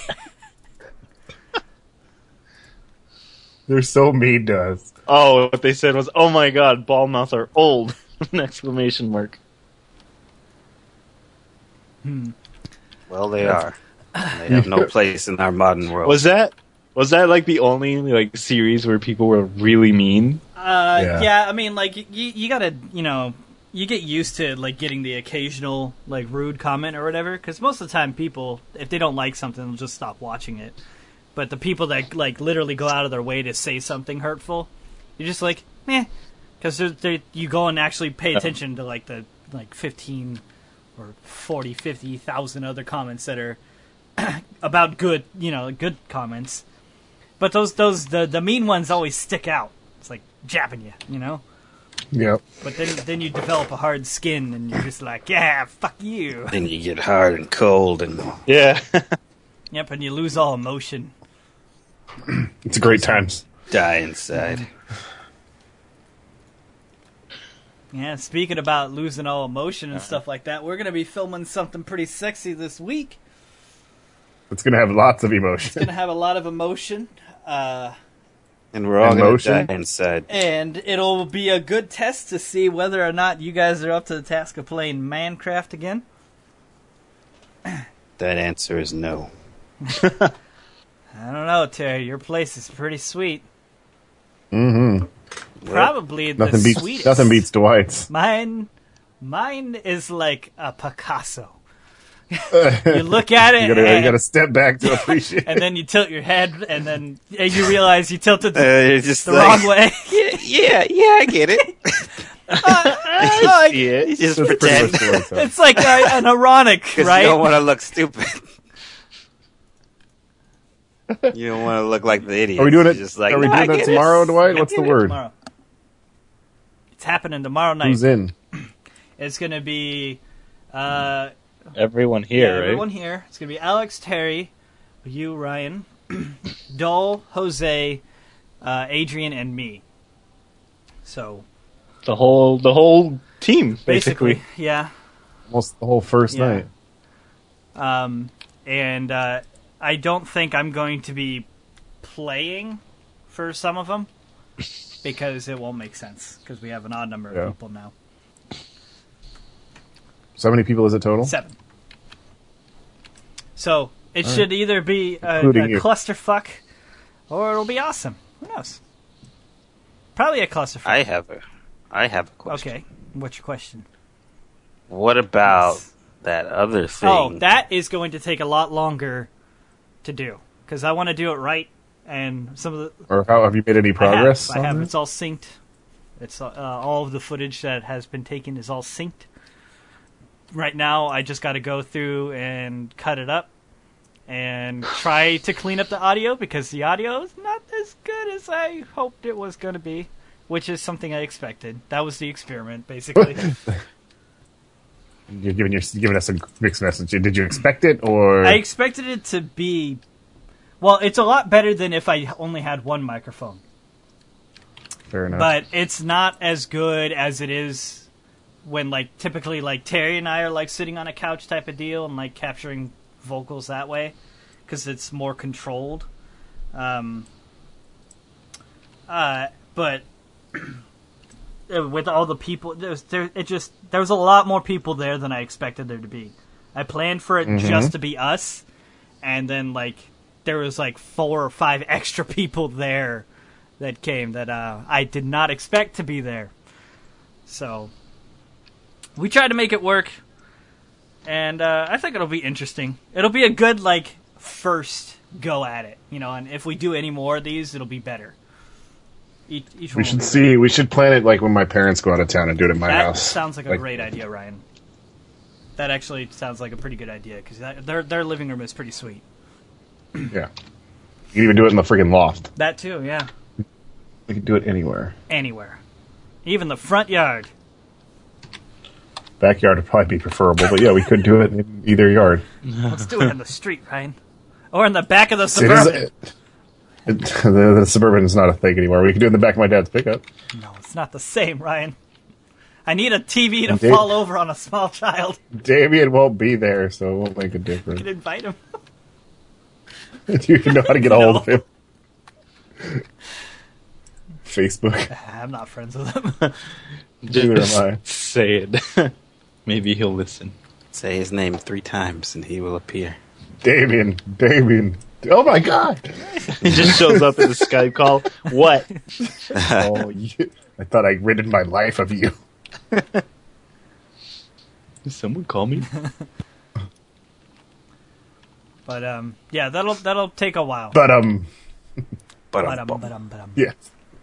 They're so mean to us. Oh, what they said was, oh my god, ball mouse are old. An exclamation mark. Well, they are. They have no place in our modern world. Was that was that like the only like series where people were really mean? Uh, yeah. Yeah. I mean, like, you, you gotta, you know, you get used to, like, getting the occasional, like, rude comment or whatever, because most of the time people, if they don't like something, they'll just stop watching it. But the people that, like, literally go out of their way to say something hurtful, you're just like, meh, because you go and actually pay attention to, like, the, like, fifteen or forty, fifty thousand other comments that are about good, you know, good comments. But those, those, the, the mean ones always stick out. It's like jabbing you, you know? Yep. But then then you develop a hard skin and you're just like, yeah, fuck you. Then you get hard and cold and Yeah. Yep, and you lose all emotion. It's a great times. die inside. Yeah, speaking about losing all emotion and stuff like that, we're going to be filming something pretty sexy this week. It's gonna have lots of It's emotion. going to have a lot of emotion. Uh, And we're all going to Emotion? die inside. and it'll be a good test to see whether or not you guys are up to the task of playing Minecraft again. That answer is no. I don't know, Terry. Your place is pretty sweet. Mm-hmm. Probably the Nothing beats sweetest. nothing beats Dwight's. Mine, mine is like a Picasso. You look at it, You gotta, and, you gotta step back to appreciate and it. then you tilt your head, and then you realize you tilted Uh, the, it's just the like, wrong way. Yeah, yeah, yeah, I get it. Like, Yeah. You just That's pretty pretend much Dwight's house. it's like a, an ironic, because right? you don't want to look stupid. You don't want to look like the idiot. Are we doing You're it? Just like, are we "No, I doing that get it." tomorrow, Dwight? What's Get the it word? tomorrow. It's happening tomorrow night. Who's in? It's gonna be uh, Everyone yeah, here, right? everyone here. It's gonna be Alex, Terry, you, Ryan, Dole, Jose, uh, Adrian, and me. So The whole the whole team, basically. basically, yeah. Almost the whole first Yeah. night. Um, and uh, I don't think I'm going to be playing for some of them because it won't make sense because we have an odd number of Yeah. people now. So how many people is it total? Seven. So it All should either be a, Including a you. clusterfuck or it'll be awesome. Who knows? Probably a clusterfuck. I have a, I have a question. Okay. What's your question? What about Yes. that other thing? Oh, that is going to take a lot longer to do because I want to do it right. And some of the Or how have you made any progress? I have. I on have. that? It's all synced. It's uh, all of the footage that has been taken is all synced. Right now, I just got to go through and cut it up and try to clean up the audio because the audio is not as good as I hoped it was going to be, which is something I expected. That was the experiment, basically. You're giving your giving us a mixed message. Did you expect it, or I expected it to be. Well, it's a lot better than if I only had one microphone. fair enough? But it's not as good as it is when, like, typically, like, Terry and I are, like, sitting on a couch type of deal and, like, capturing vocals that way. Because it's more controlled. Um, uh, but with all the people, there's, there, it just, there was a lot more people there than I expected there to be. I planned for it Mhm. just to be us. And then, like, there was, like, four or five extra people there that came that uh, I did not expect to be there. So we tried to make it work, and uh, I think it'll be interesting. It'll be a good, like, first go at it, you know, and if we do any more of these, it'll be better. Each, each we one should will be see. We should plan it like when my parents go out of town and do it at my that house. sounds like a Like- great idea, Ryan. That actually sounds like a pretty good idea, because their, their living room is pretty sweet. Yeah, you can even do it in the freaking loft. That too, yeah. We could do it anywhere. Anywhere. Even the front yard. Backyard would probably be preferable, but yeah, we could do it in either yard. Let's do it in the street, Ryan. Or in the back of the It is, Suburban. it, it, the, the Suburban is not a thing anymore. We could do it in the back of my dad's pickup. No, it's not the same, Ryan. I need a T V to Dave- fall over on a small child. Damien won't be there, so it won't make a You difference. can invite him. Do you know how to get a hold of him? Facebook. I'm not friends with him. Neither Just am I. say it. Maybe he'll listen. Say his name three times and he will appear. Damien. Damien. Oh my god! He just shows up in the Skype call. What? Oh, you, I thought I ridden my life of you. Did someone call me? But um, yeah, that'll that'll take a while. But, um, But But, um, um, but, um, but, um. yes.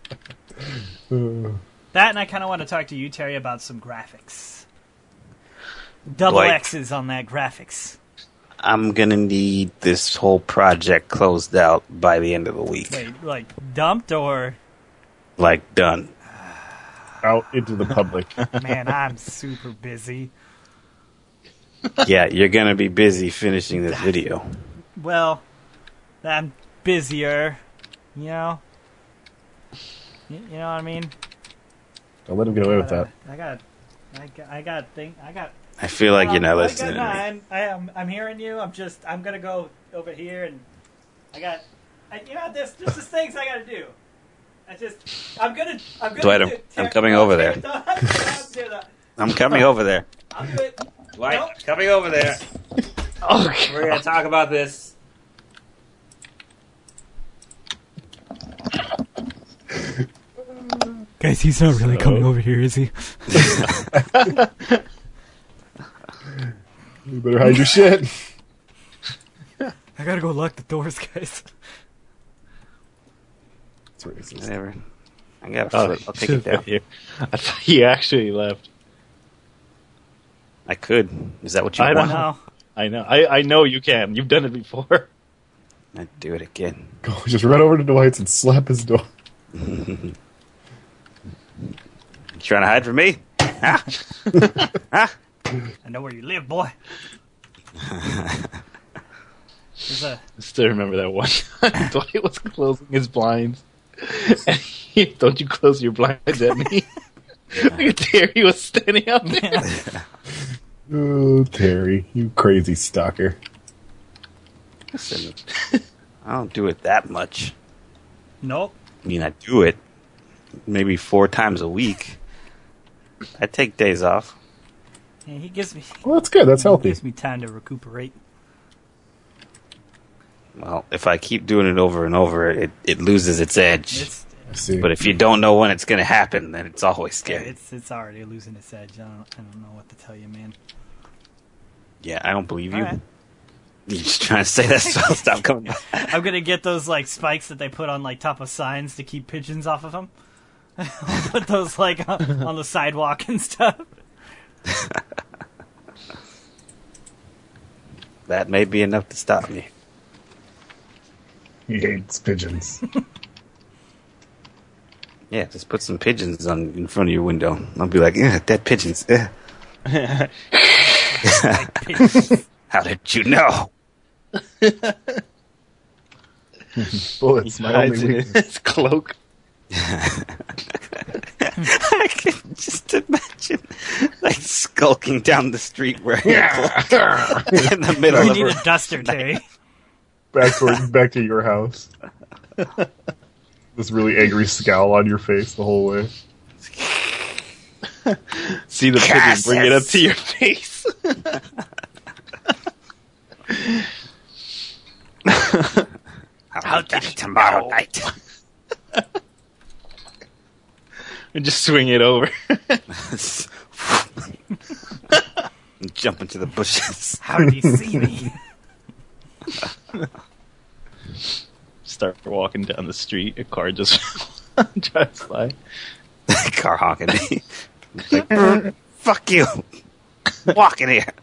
That, and I kind of want to talk to you, Terry, about some graphics. Double Like- X's on that graphics. I'm gonna need this whole project closed out by the end of the week. Wait, like dumped or? Like done. Out into the public. Man, I'm super busy. Yeah, you're gonna be busy finishing this video. Well, I'm busier. You know. You, you know what I mean? Don't let him get away with But, uh, that. I got, I got, I got thing. I got. I feel like you're not Um, I listening got- to me. I'm, I am. I'm hearing you. I'm just. I'm gonna go over here and. I got. I, you know, there's there's just things I gotta do. I just. I'm gonna. I'm gonna. Dwight, do, I'm- I'm Ter- coming no, over Terry, there. don't- don't do that. I'm coming over there. I'll do it. Dwight, Nope. coming over there. Oh, We're gonna talk about this. Guys, he's not really coming over here, is he? You better hide your shit. I gotta go lock the doors, guys. It's racist. Whatever. I got. Oh, I'll take it down. here. I thought he actually left. I could. Is that what you I want? don't No. I know. I, I know you can. You've done it before. I'd do it again. Go, just run over to Dwight's and slap his door. You trying to hide from me? Ah? Ah? I know where you live, boy. There's a. I still remember that one time Dwight was closing his blinds. And he, don't you close your blinds at me? Look at Terry was standing out there. Oh, Terry, you crazy stalker. Listen, I don't do it that much. Nope. I mean, I do it maybe four times a week. I take days off. Yeah, he gives me. Well, that's good. That's He healthy. gives me time to recuperate. Well, if I keep doing it over and over, it, it loses its edge. It's I see. But if you don't know when it's going to happen, then it's always yeah, scary. it's it's already losing its edge. I don't I don't know what to tell you, man. Yeah, I don't believe you. All right. You're just trying to say that, so I'll stop coming back. I'm gonna get those like spikes that they put on like top of signs to keep pigeons off of them. I'll put those like on, on the sidewalk and stuff. That may be enough to stop me. He hates pigeons. Yeah, just put some pigeons on in front of your window. I'll be like, yeah, dead pigeons. Eh. Like pigs. How did you know? Bullets, my Hides only in weakness. his cloak. I can just imagine, like, skulking down the street wearing a cloak in the middle You of need a... a duster, Terry. Back to back to your house. This really angry scowl on your face the whole way. See the pigeon, bring it up to your face. How did tomorrow night? And just swing it over. Jump into the bushes. How did he see me? Start walking down the street. A car just drives by. Car honking me. Like, fuck you. Walk in here.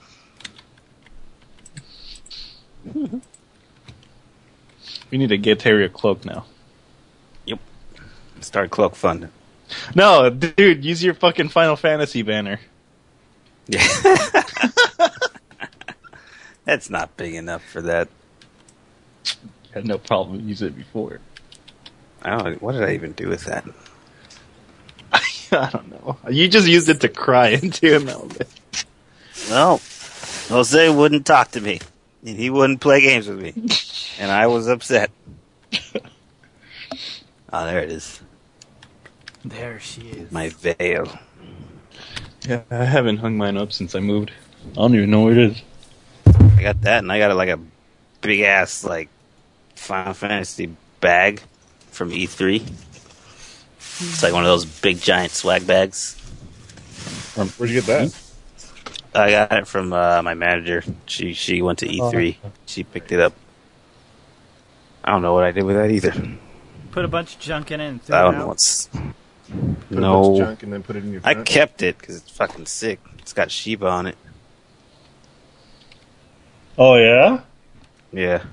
We need to get Terry a cloak now. Yep. Start cloak fund. No, dude, use your fucking Final Fantasy banner. Yeah. That's not big enough for that. Had no problem use it before. I don't. What did I even do with that? I don't know. You just used it to cry into him. Well, Jose wouldn't talk to me, and he wouldn't play games with me, and I was upset. Oh, there it is. There she is. My veil. Yeah, I haven't hung mine up since I moved. I don't even know where it is. I got that, and I got a, like a big ass like Final Fantasy bag from E three. It's like one of those big giant swag bags. Um, where'd you get that? I got it from uh, my manager. She she went to E three. Oh. She picked it up. I don't know what I did with that either. Put a bunch of junk in it and threw I it don't out. know what's. Put a bunch of No, junk and then put it in your I front? kept it because it's fucking sick. It's got Shiva on it. Oh, yeah? Yeah,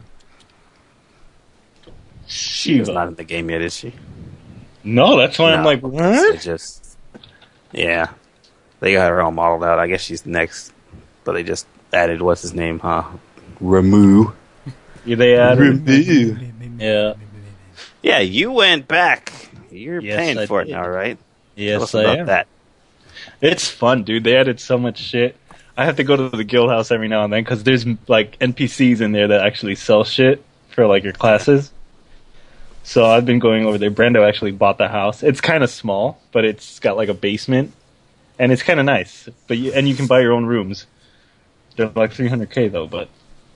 she's Shiva. not in the game yet, is she? No, that's why I'm No. like, They what? just, yeah, they got her all modeled out. I guess she's next, but they just added what's his name, huh? Ramu. Yeah, they added. Ramu. Yeah. Yeah, you went back. You're Yes, paying I for it did. now, right? Tell Yes, us I about am. that. It's fun, dude. They added so much shit. I have to go to the guild house every now and then because there's like N P Cs in there that actually sell shit for like your classes. So I've been going over there. Brando actually bought the house. It's kind of small, but it's got like a basement, and it's kind of nice. But you, and you can buy your own rooms. They're like three hundred K though. But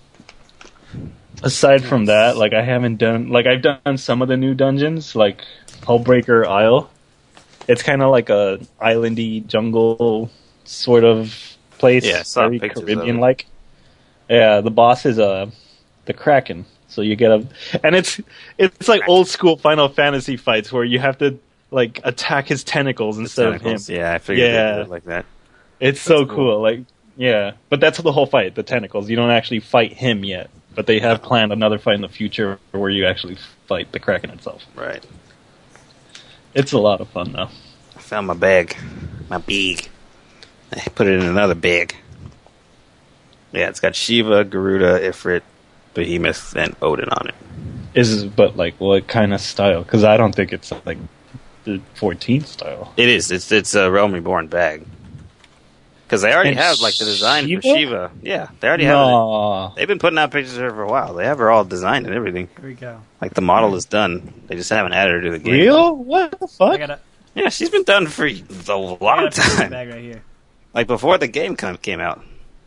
aside from that, like I haven't done like I've done some of the new dungeons, like Hullbreaker Isle. It's kind of like a islandy jungle sort of place. Yeah, I saw very pictures of Caribbean it. like. Yeah, the boss is uh, the Kraken. So you get a, and it's it's like old school Final Fantasy fights where you have to like attack his tentacles instead Tentacles. of him. Yeah, I figured Yeah. they did it like that. It's so That's cool. cool. Like, yeah, but that's the whole fight. The tentacles. You don't actually fight him yet, but they have planned another fight in the future where you actually fight the Kraken itself. Right. It's a lot of fun though. I found my bag. My bag. I put it in another bag. Yeah, it's got Shiva, Garuda, Ifrit, Behemoth, and Odin on it. Is but like what kind of style? Because I don't think it's like the fourteenth style. It is. It's it's a Realm Reborn bag. Because they already And have like the design Shiva? for Shiva. Yeah, they already have it. No. They've been putting out pictures of her for a while. They have her all designed and everything. Here we go. Like the model is done. They just haven't added her to the game. Real? What the I fuck? got a, Yeah, she's been done for a I long got a picture time. bag right here. Like before the game kind of came out.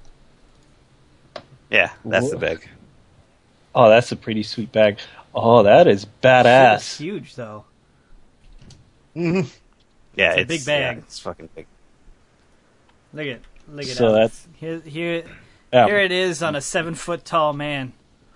Yeah, that's the Whoa. bag. Oh, that's a pretty sweet bag. Oh, that is It's badass. huge though. Yeah, It's it's, a big bag. Yeah, it's fucking big. Look at look at So that. that's- Here here Yeah. here it is on a seven foot tall man.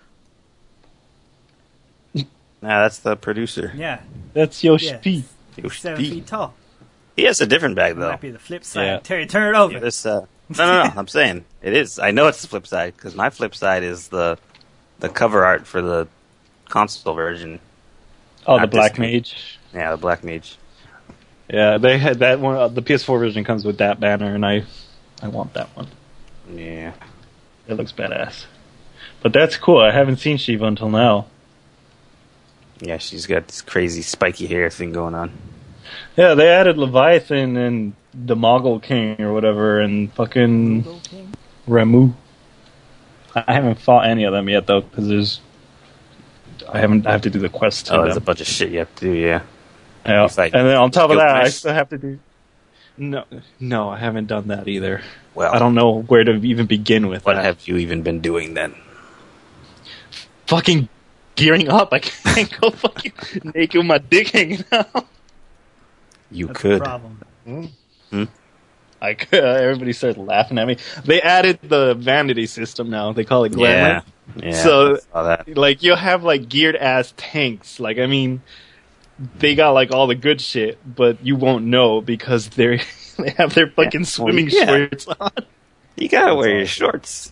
Nah, that's the producer. Yeah, That's Yoshi Yeah. P. seven feet tall. He has a different bag That though. might be the flip side. Yeah. Terry, turn it over. This, uh, no, no, no. I'm saying it is. I know it's the flip side because my flip side is the the cover art for the console version. Oh, the Not Black this- Mage. Yeah, the Black Mage. Yeah, they had that one. uh, The P S four version comes with that banner, and I, I want that one. Yeah. It looks badass. But that's cool. I haven't seen Shiva until now. Yeah, she's got this crazy spiky hair thing going on. Yeah, they added Leviathan and the Mogul King or whatever, and fucking Ramu. I haven't fought any of them yet though, because there's. I haven't. I have to do the quest. To Oh, them. there's a bunch of shit you have to do. Yeah. Yeah. You fight And then on top of that, I Gilgamesh? still have to do. No, no, I haven't done that either. Well, I don't know where to even begin with What that. have you even been doing then? Fucking gearing up. I can't go fucking naked with my dick hanging out. You That's could. the problem. I could, everybody started laughing at me. They added the vanity system now. They call it glamour. Yeah. Yeah. So- I saw that. Like you'll have like geared ass tanks. Like I mean, they got like all the good shit, but you won't know because they they have their fucking Yeah. swimming Well, yeah. shorts on. You gotta wear your shorts.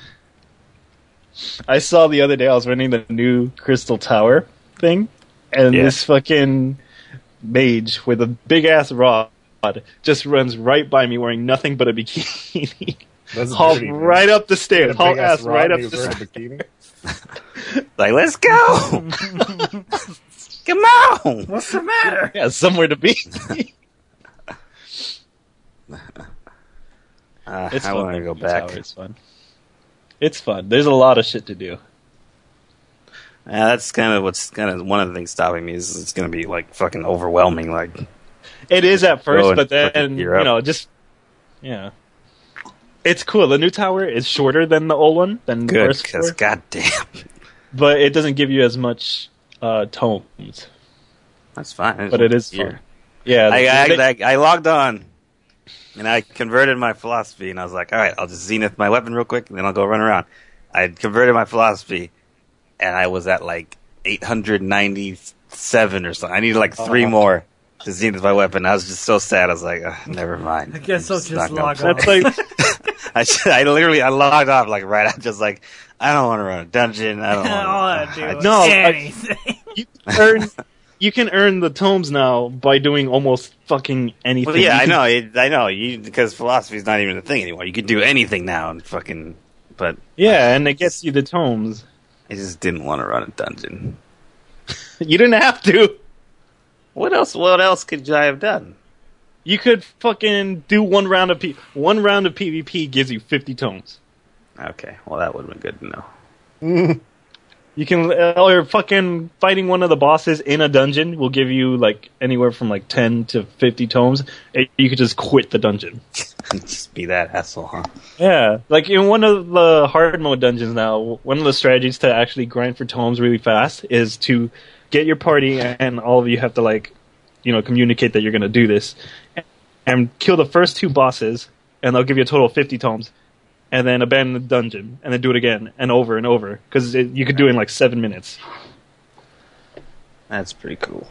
I saw the other day I was running the new Crystal Tower thing, and Yeah. this fucking mage with a big ass rod just runs right by me wearing nothing but a bikini. That's Hauled dirty, man. right up the stairs. Big Hauled ass ass right rod up and the he was stairs. wearing a bikini. Like, let's go. Come on. What's the matter? Yeah, somewhere to be. Uh, It's I fun. want to go The back. Tower is fun. It's fun. There's a lot of shit to do. Yeah, that's kind of what's kind of one of the things stopping me is it's going to be like fucking overwhelming. Like, It is at Go first, and but fucking then gear you up. know, just yeah, it's cool. The new tower is shorter than the old one, than the good first because floor, goddamn, but it doesn't give you as much uh, tomes. that's fine. But it is Here. fun. Yeah, I, they- I, I, I logged on and I converted my philosophy, and I was like, all right, I'll just zenith my weapon real quick, and then I'll go run around. I converted my philosophy, and I was at like eight hundred ninety-seven or something. I needed like three Oh. more to zenith my weapon. I was just so sad. I was like, ugh, never mind. I guess I'm I'll just not gonna log play. on. that's like I, should- I literally I logged off like right. I'm just like, I don't want to run a dungeon. I don't I want don't to. want to do No, I- anything. you can earn. You can earn the tomes now by doing almost fucking anything. Well, yeah, You I can- know. It, I know. You because philosophy is not even a thing anymore. You can do anything now and fucking. But Yeah, and it gets you the tomes. I just didn't want to run a dungeon. You didn't have to. What else? What else could I have done? You could fucking do one round of P. One round of PvP gives you fifty tomes. Okay, well that would have been good to know. You can, or fucking fighting one of the bosses in a dungeon will give you like anywhere from like ten to fifty tomes. And you could just quit the dungeon. Just be that asshole, huh? Yeah, like in one of the hard mode dungeons now, one of the strategies to actually grind for tomes really fast is to get your party and all of you have to like, you know, communicate that you're going to do this and kill the first two bosses, and they'll give you a total of fifty tomes. And then abandon the dungeon, and then do it again, and over and over. Because you could do it in like seven minutes. That's pretty cool.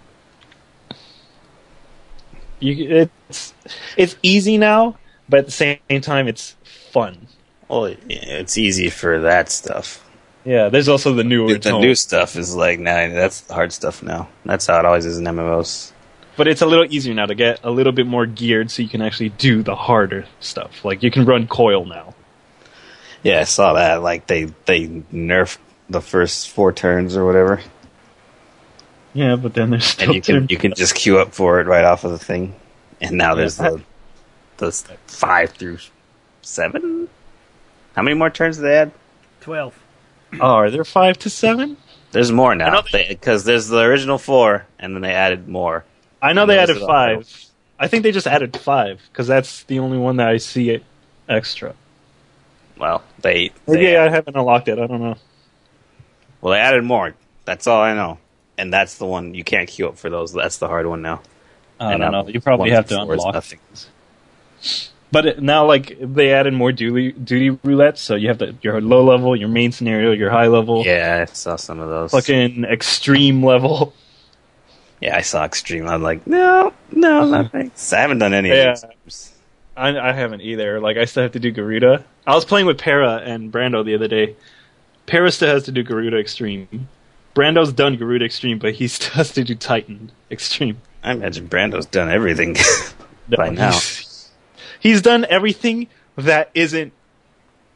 You, it's it's easy now, but at the same time, it's fun. Well, yeah, it's easy for that stuff. Yeah, there's also the newer The, the tone, new stuff is like, nah, that's the hard stuff now. That's how it always is in M M Os. but it's a little easier now to get a little bit more geared, so you can actually do the harder stuff. Like you can run coil now. Yeah, I saw that. Like they they nerfed the first four turns or whatever, Yeah, but then there's still and you can turn- you can just queue up for it right off of the thing. And now there's Yeah. the the five through seven. How many more turns do they add? Twelve. Oh, are there five to seven? There's more I now know because there's the original four, and then they added more. I know And they those added are the five. I think they just added five because that's the only one that I see it extra. Well, they, Maybe they I haven't unlocked it. I don't know. well they added more. That's all I know, and that's the one you can't queue up for those. That's the hard one now. I And don't now know. You probably one have through to four is unlock. nothing. But it, now, like they added more duty duty roulettes, so you have the, your low level, your main scenario, your high level, Yeah, I saw some of those. fucking extreme level. Yeah, I saw Extreme. I'm like, no, no, not thanks. I haven't done any Yeah. of these. I, I haven't either. Like I still have to do Garuda. I was playing with Para and Brando the other day. Para still has to do Garuda Extreme. Brando's done Garuda Extreme, but he still has to do Titan Extreme. I imagine Brando's done everything by now. He's, he's done everything that isn't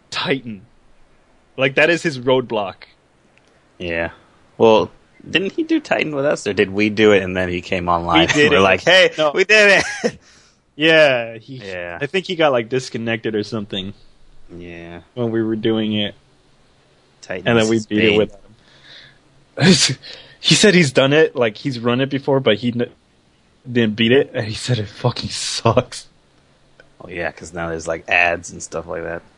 Titan. Like, that is his roadblock. Yeah. Well, didn't he do Titan with us, or did we do it and then he came online? We did We're it. like, hey, No. we did it. Yeah, he, Yeah. I think he got, like, disconnected or something Yeah. when we were doing it. Titan. And then we beat it with him. He said he's done it, like, he's run it before, but he n- didn't beat it, and he said it fucking sucks. Oh yeah, because now there's like ads and stuff like that.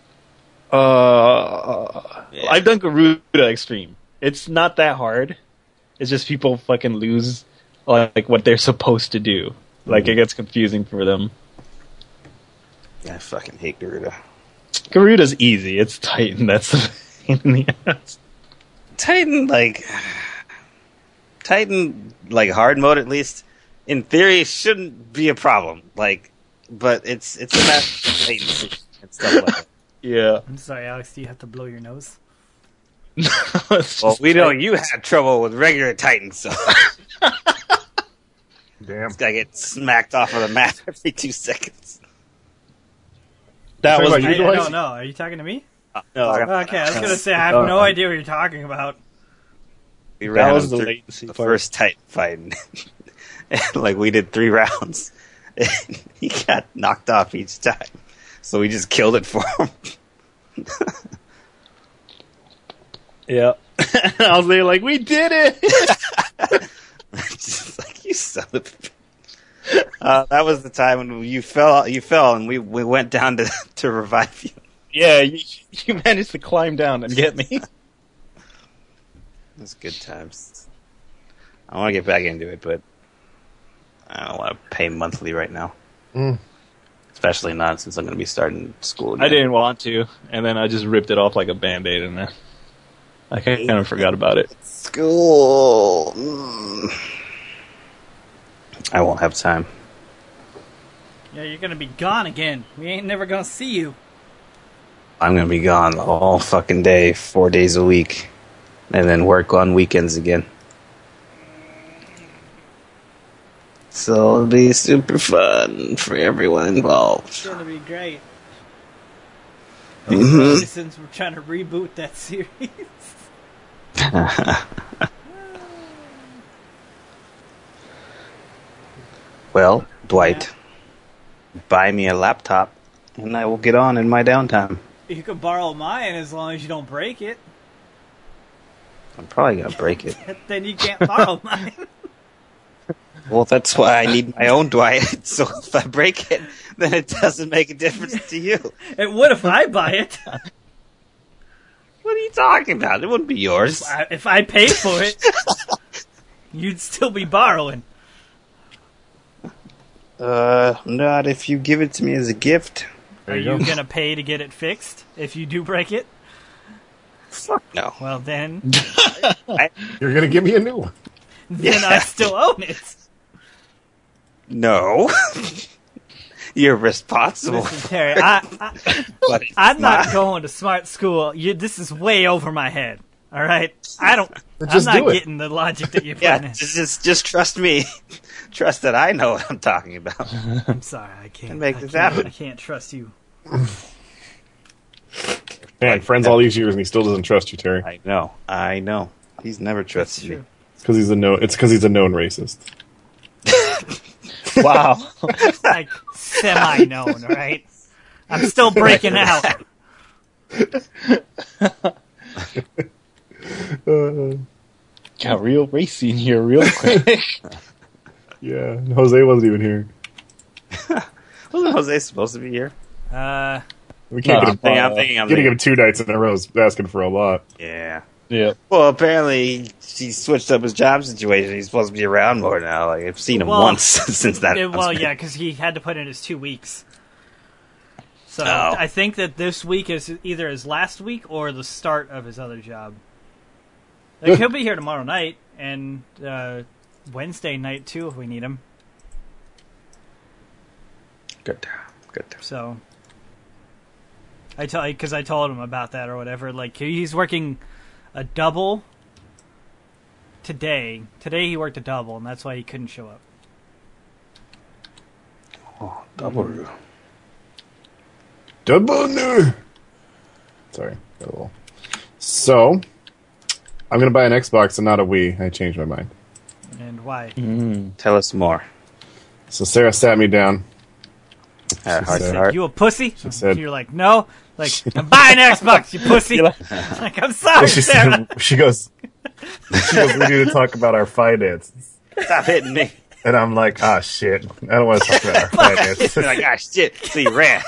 Uh, Yeah. I've done Garuda Extreme. It's not that hard. It's just people fucking lose like what they're supposed to do. Like it gets confusing for them. I fucking hate Garuda. Garuda's easy. It's Titan. That's the pain in the ass. Titan, like Titan, like hard mode at least, in theory, shouldn't be a problem. Like, but it's it's a matter of latency and stuff like that. Yeah. I'm sorry, Alex. Do you have to blow your nose? It's Well, just we know like- you had trouble with regular Titan, so Damn. this guy gets smacked off of the map every two seconds. that Talking was about I, I you, Dwight? don't know. Are you talking to me? no, Okay, I was gonna say I have Uh, no idea what you're talking about. We that ran was him the through latency the part. first Titan fight. And, like we did three rounds. And he got knocked off each time, so we just killed it for him. Yeah. I was there like, we did it. Just like you son of a bitch. Uh, that was the time when you fell. You fell, and we, we went down to to revive you. Yeah, you, you managed to climb down and get me. It was good times. I want to get back into it, but I don't want to pay monthly right now. Mm. Especially not since I'm going to be starting school again. I didn't want to, and then I just ripped it off like a band-aid, and then I kind of forgot about it. School. Mm. I won't have time. Yeah, you're gonna be gone again. We ain't never gonna see you. I'm going to be gone all fucking day, four days a week, and then work on weekends again. So it'll be super fun for everyone involved. It's gonna be great. Mhm. Especially since we're trying to reboot that series. Well, Dwight, buy me a laptop, and I will get on in my downtime. You can borrow mine as long as you don't break it. I'm probably going to break it. Then you can't borrow mine. Well, that's why I need my own Dwight. So if I break it, then it doesn't make a difference to you. It would if I buy it. What are you talking about? It wouldn't be yours. I- If I paid for it, you'd still be borrowing. Uh, not if you give it to me as a gift. There Are you you go. gonna pay to get it fixed if you do break it? Fuck no. Well, then, You're gonna give me a new one. then I still own it. No. You're responsible. Listen, Terry, I, I, But it's I'm not going to smart school. You, this is way over my head. All right, I don't. I'm Just not do it. getting the logic that you're Yeah, putting in. just, just just trust me. Trust that I know what I'm talking about. I'm sorry, I can't Can make I this can't- happen. I can't trust you. Man, friends all these years and he still doesn't trust you, Terry. I know. I know. He's never It's trusted me. true. It's because he's a known. It's because he's a known racist. Wow. Like semi-known, all right? I'm still breaking out. Uh, Got real racy in here real quick. yeah, and Jose wasn't even here. Wasn't Jose supposed to be here? Uh, We can't No, get I'm him. thinking, I'm thinking, I'm Getting thinking. him two nights in a row is asking for a lot. Yeah. Yeah. Well, apparently he switched up his job situation. He's supposed to be around more now. Like I've seen him Well, once since that. it- well, announcement. yeah, because he had to put in his two weeks. So Oh. I think that this week is either his last week or the start of his other job. Like, he'll be here tomorrow night and uh, Wednesday night too if we need him. Good. Good. So I tell because I told him about that or whatever. Like he's working a double today. Today he worked a double, and that's why he couldn't show up. Oh, double. Double no. Sorry. Got a little. So, I'm going to buy an Xbox and not a Wii. I changed my mind. And why? Mm. Tell us more. So Sarah sat me down. Uh, heart said- to heart. You a pussy? said- You're like, no. Like, I'm buying an Xbox, you pussy. Like, I'm sorry, She Sarah. said, she goes, she goes, we need to talk about our finances. Stop hitting me. And I'm like, ah, shit. I don't want to talk about our finances. You're like, ah, shit. So you ran.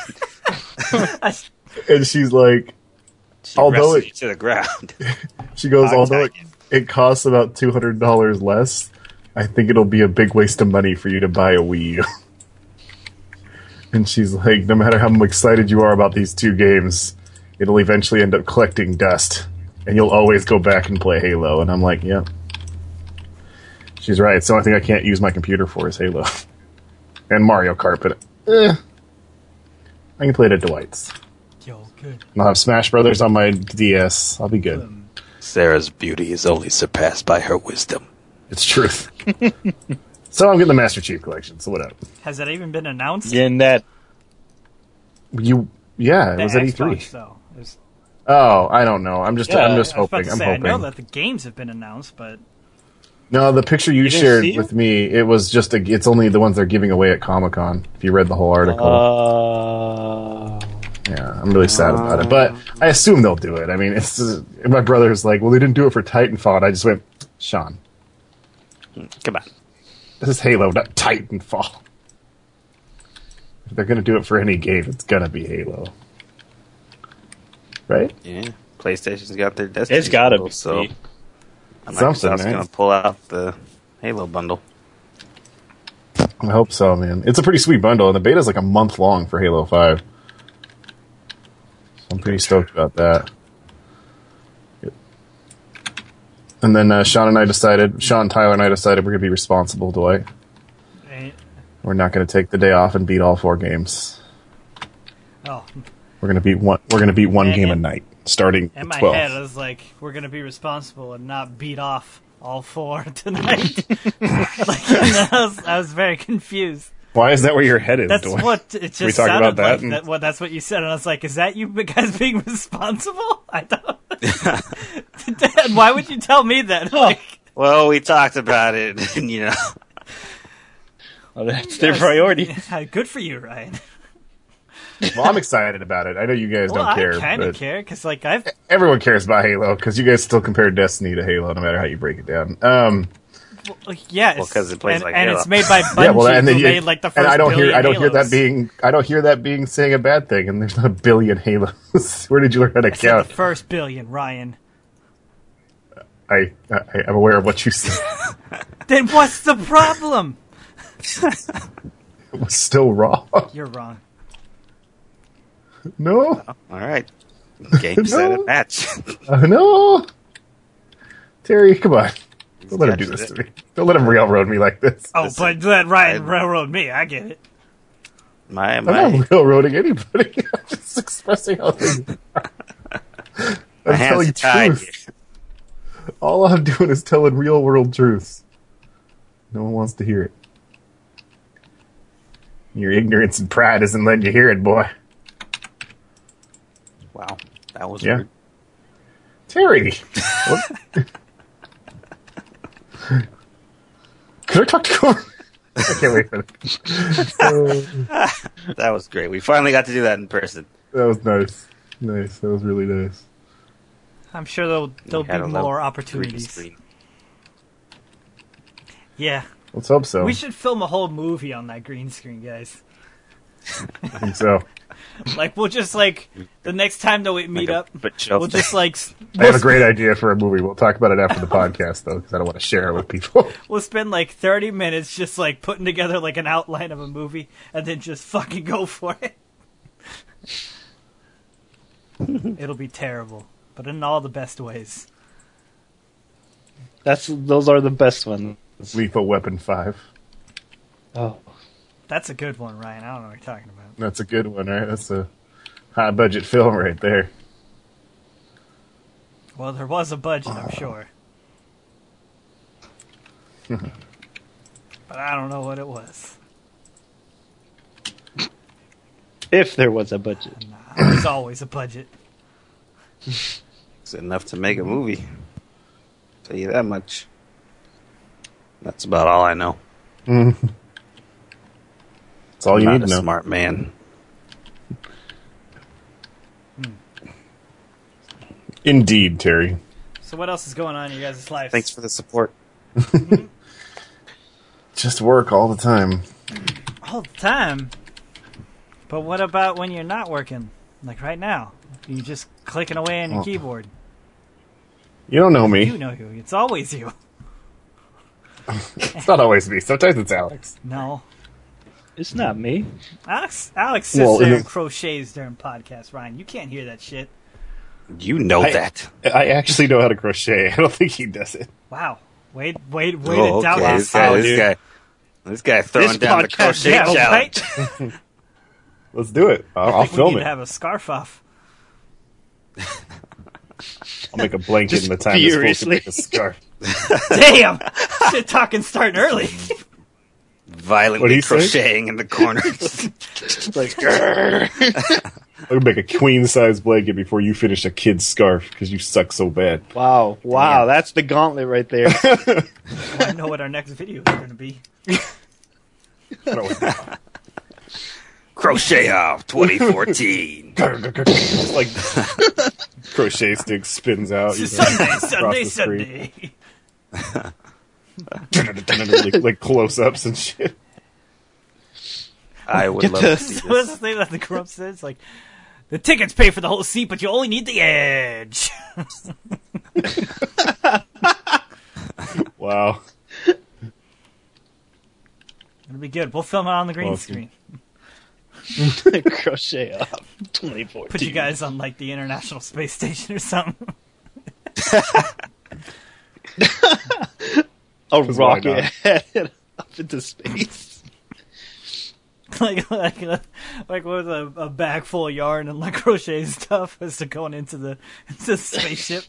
And she's like, She Although wrestled it- you to the ground. she goes, I'll although it, take it costs about two hundred dollars less, I think it'll be a big waste of money for you to buy a Wii U. And she's like, no matter how excited you are about these two games, it'll eventually end up collecting dust. And you'll always go back and play Halo. And I'm like, yeah. She's right. It's the only thing I can't use my computer for is Halo. And Mario Kart, but eh. I can play it at Dwight's. Yo, good. And I'll have Smash Brothers on my D S. I'll be good. Sarah's beauty is only surpassed by her wisdom. It's truth. So I'm getting the Master Chief Collection, so whatever. Has that even been announced? Getting that. You, yeah, it The was at E three. Xbox, though. It was- Oh, I don't know. I'm just, Yeah, I'm just I was about hoping. to I'm say, hoping. I know that the games have been announced, but No, the picture you, You didn't shared see it? with me, it was just a, it's only the ones they're giving away at Comic Con. If you read the whole article, Uh, yeah, I'm really sad about it. But I assume they'll do it. I mean, it's uh, my brother's like, well, they didn't do it for Titanfall. And I just went, Sean, Come on. this is Halo, not Titanfall. If they're gonna do it for any game, it's gonna be Halo, right? Yeah. PlayStation's got their Destiny it's gotta bundle, be. so Something, Microsoft's man. going to pull out the Halo bundle. I hope so, man. It's a pretty sweet bundle, and the beta's like a month long for Halo five. So I'm pretty stoked about that. And then uh, Sean and I decided, Sean, Tyler, and I decided we're going to be responsible, Dwight. eh, We're not going to take the day off and beat all four games. oh, We're going to beat one. We're going to beat one And- game a and- night, starting in at my twelve. head, I was like, we're gonna be responsible and not beat off all four tonight. like, and then I was, I was very confused. Why is that where your head is, That's Dwight? what it just we talk sounded about that like. and- That, well, that's what you said, and I was like, "Is that you guys being responsible?" I don't. Dad, why would you tell me that? Like, Well, we talked about it, and, you know. well, that's their priority. yeah, good for you, Ryan. Well, I'm excited about it. I know you guys Well, don't care, I kind of but care because, like, I've everyone cares about Halo because you guys still compare Destiny to Halo, no matter how you break it down. Um, like, yeah, Well, 'cause it plays and, like and Halo. it's made by Bungie, yeah, well, and then who you, made like the first and I don't hear, billion I don't hear that Halos. being, I don't hear that being saying a bad thing. And there's not a billion Halos. Where did you learn how to I said count? the first billion, Ryan. I, I, I'm aware of what you said. Then what's the problem? It was still wrong. You're wrong. No, All right. Game, set, No. and match. uh, no, Terry, come on. Don't let him do Gotcha. this to me. Don't let him railroad me like this. Oh, Listen, but let Ryan I- railroad me. I get it. My, I'm my, not railroading anybody. I'm just expressing how things are. my I'm hands telling are tied. truth. All I'm doing is telling real world truths. No one wants to hear it. Your ignorance and pride isn't letting you hear it, boy. Wow. That was Yeah. weird. Terry! What? Could I talk to Corn? I can't wait for that. Uh, That was great. We finally got to do that in person. that was nice. Nice. That was really nice. I'm sure there'll there'll We had be a more little green opportunities. screen. Yeah, Let's hope so. we should film a whole movie on that green screen, guys. I think so. Like, we'll just like the next time that we meet Like a up, bit show we'll thing. just like s- I we'll, have a great idea for a movie. We'll talk about it after the podcast, though, because I don't want to share it with people. we'll spend like thirty minutes just like putting together like an outline of a movie, and then just fucking go for it. It'll be terrible, but in all the best ways. That's those are the best ones. Lethal Weapon five. Oh, That's a good one, Ryan. I don't know what you're talking about. That's a good one, right? That's a high budget film right there. Well, there was a budget, I'm sure. But I don't know what it was. if there was a budget. Nah, there's always a budget. It's enough to make a movie. Tell you that much. That's about all I know. Mm. That's all I'm you not need a to know. smart man. Indeed, Terry. So what else is going on in your guys' lives? Thanks for the support. Just work all the time. All the time. But what about when you're not working? Like right now. You're just clicking away on your Oh. keyboard. You don't know me. You know you. It's always you. It's not always me. Sometimes it's Alex. No. It's not me. Alex Alex sits Well, there it and is- crochets during podcasts, Ryan. You can't hear that shit. You know I- that. I actually know how to crochet. I don't think he does it. Wow. Wait, wait, wait Oh, to doubt okay. his This guy, how, this dude. guy, this guy throwing This down the podcast- crochet yeah, challenge. right? Let's do it. I'll, I I'll think we film need it. to have a scarf off. I'll make a blanket Just in the time it's supposed to furiously. make a scarf. Damn! Shit talking starting early. What'd Violently he say? crocheting in the corner. Like, I'll make a queen size blanket before you finish a kid's scarf because you suck so bad. Wow, wow, Damn. that's the gauntlet right there. I know what our next video is going to be. Crochet off twenty fourteen. It's like crochet stick spins out. you know, Sunday, across Sunday, the screen. Sunday. like, like close-ups and shit. I would Get love this. to see So what's this. the thing that the Grump says? Like, the tickets pay for the whole seat, but you only need the edge. Wow. It'll be good. We'll film it on the green Awesome. screen. Crochet off twenty fourteen. Put you guys on, like, the International Space Station or something. a 'Cause why rocket head up into space. like, like, uh, like with a, a bag full of yarn and, like, crochet stuff as to going into the, into the spaceship.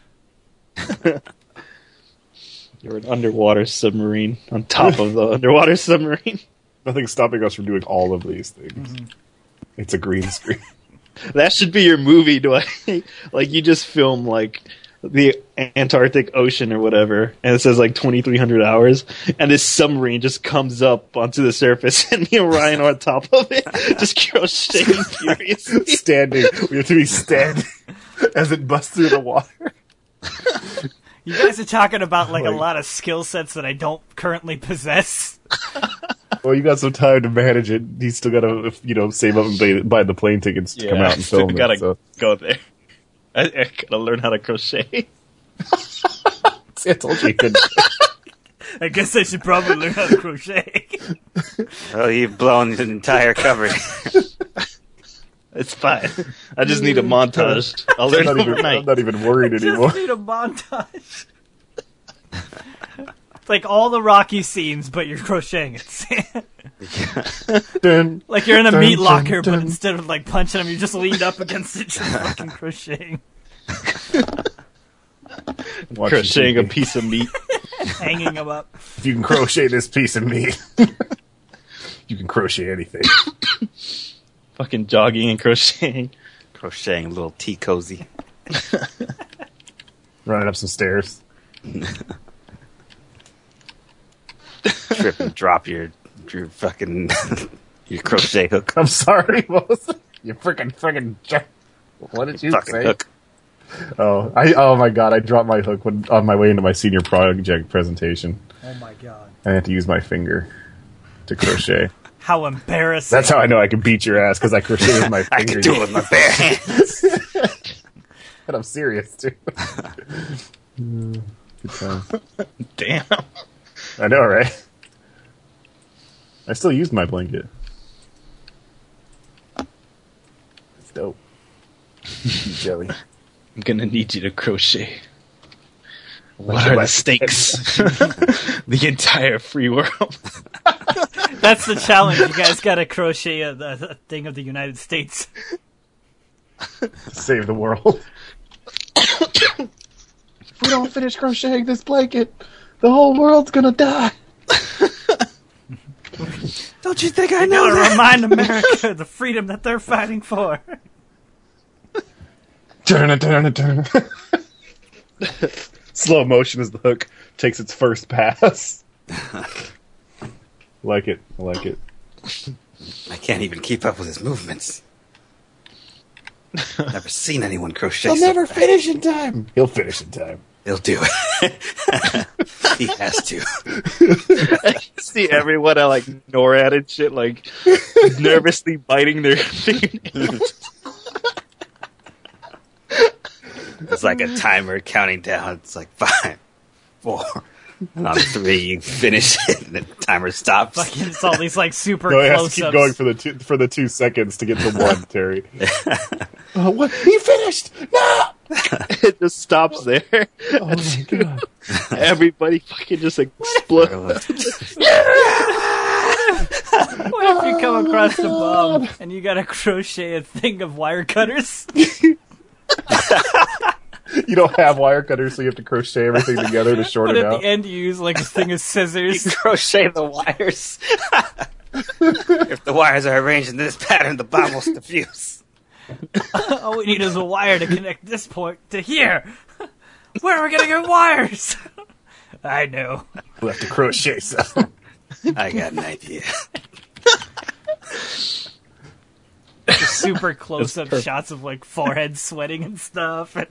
You're an underwater submarine on top of the underwater submarine. Nothing's stopping us from doing all of these things. It's a green screen. That should be your movie, do I? Like, you just film, like, the Antarctic Ocean or whatever, and it says, like, twenty-three hundred hours, and this submarine just comes up onto the surface, and me and Ryan are on top of it, just crocheting furiously. Standing. We have to be standing as it busts through the water. You guys are talking about, like, a Like- lot of skill sets that I don't currently possess. Well, you got some time to manage it. He's still got to, you know, save up and buy, buy the plane tickets to come out and film gotta it. So. go there. I, I gotta learn how to crochet. See, I told you you couldn't. I guess I should probably learn how to crochet. Oh, you've blown the entire cover. It's fine. I just need a montage. I'll learn I'm not, even, overnight. I'm not even worried anymore. Just need a montage. Like all the Rocky scenes, but you're crocheting it. Dun, Like you're in a dun, meat dun, locker, dun. but instead of like punching them, you're just leaned up against it, just fucking crocheting, watching Crocheting T a V. piece of meat. hanging them up. If you can crochet this piece of meat, you can crochet anything. Fucking jogging and crocheting. Crocheting a little tea cozy. Running up some stairs. Trip and drop your your fucking your crochet hook. I'm sorry, what was it? You freaking freaking. What did you Fucking say? hook. Oh, I oh my god! I dropped my hook when, on my way into my senior project presentation. Oh my god! I had to use my finger to crochet. How embarrassing! That's how I know I can beat your ass because I crochet with my I finger. can do it with my bare hands. And I'm serious too. Mm, Good time. Damn. I know, right? I still used my blanket. It's dope. Jelly. I'm gonna need you to crochet. What Like are my- the stakes? The entire free world. That's the challenge. You guys got to crochet a, a, a thing of the United States. Save the world. If we don't finish crocheting this blanket, the whole world's gonna die. Don't you think I You gotta remind America of the freedom that they're fighting for. Turn it, turn it, turn it. Slow motion as the hook takes its first pass. Like it. I like it. I can't even keep up with his movements. Never seen anyone crochet. He'll so never fast. finish in time. He'll finish in time. He'll do it. He has to. I see everyone at like NORAD and shit, like nervously biting their fingernails. It's like a timer counting down. It's like five, four, and on three you finish it, and the timer stops. Fucking, it's all these like super No, he has close to keep going for the two, for the two seconds to get to one, Terry. Oh, what? He finished! No! It just stops there. Oh my god. Everybody fucking just explodes. What if you come across the bomb and you gotta crochet a thing of wire cutters? You don't have wire cutters, so you have to crochet everything together to But shorten at it out. the end you use like a thing of scissors. Crochet the wires. If the wires are arranged in this pattern, the bomb will diffuse. All we need is a wire to connect this point to here. Where are we gonna get wires? I know. We'll have to crochet some. I got an idea. Super close-up shots of like forehead sweating and stuff, and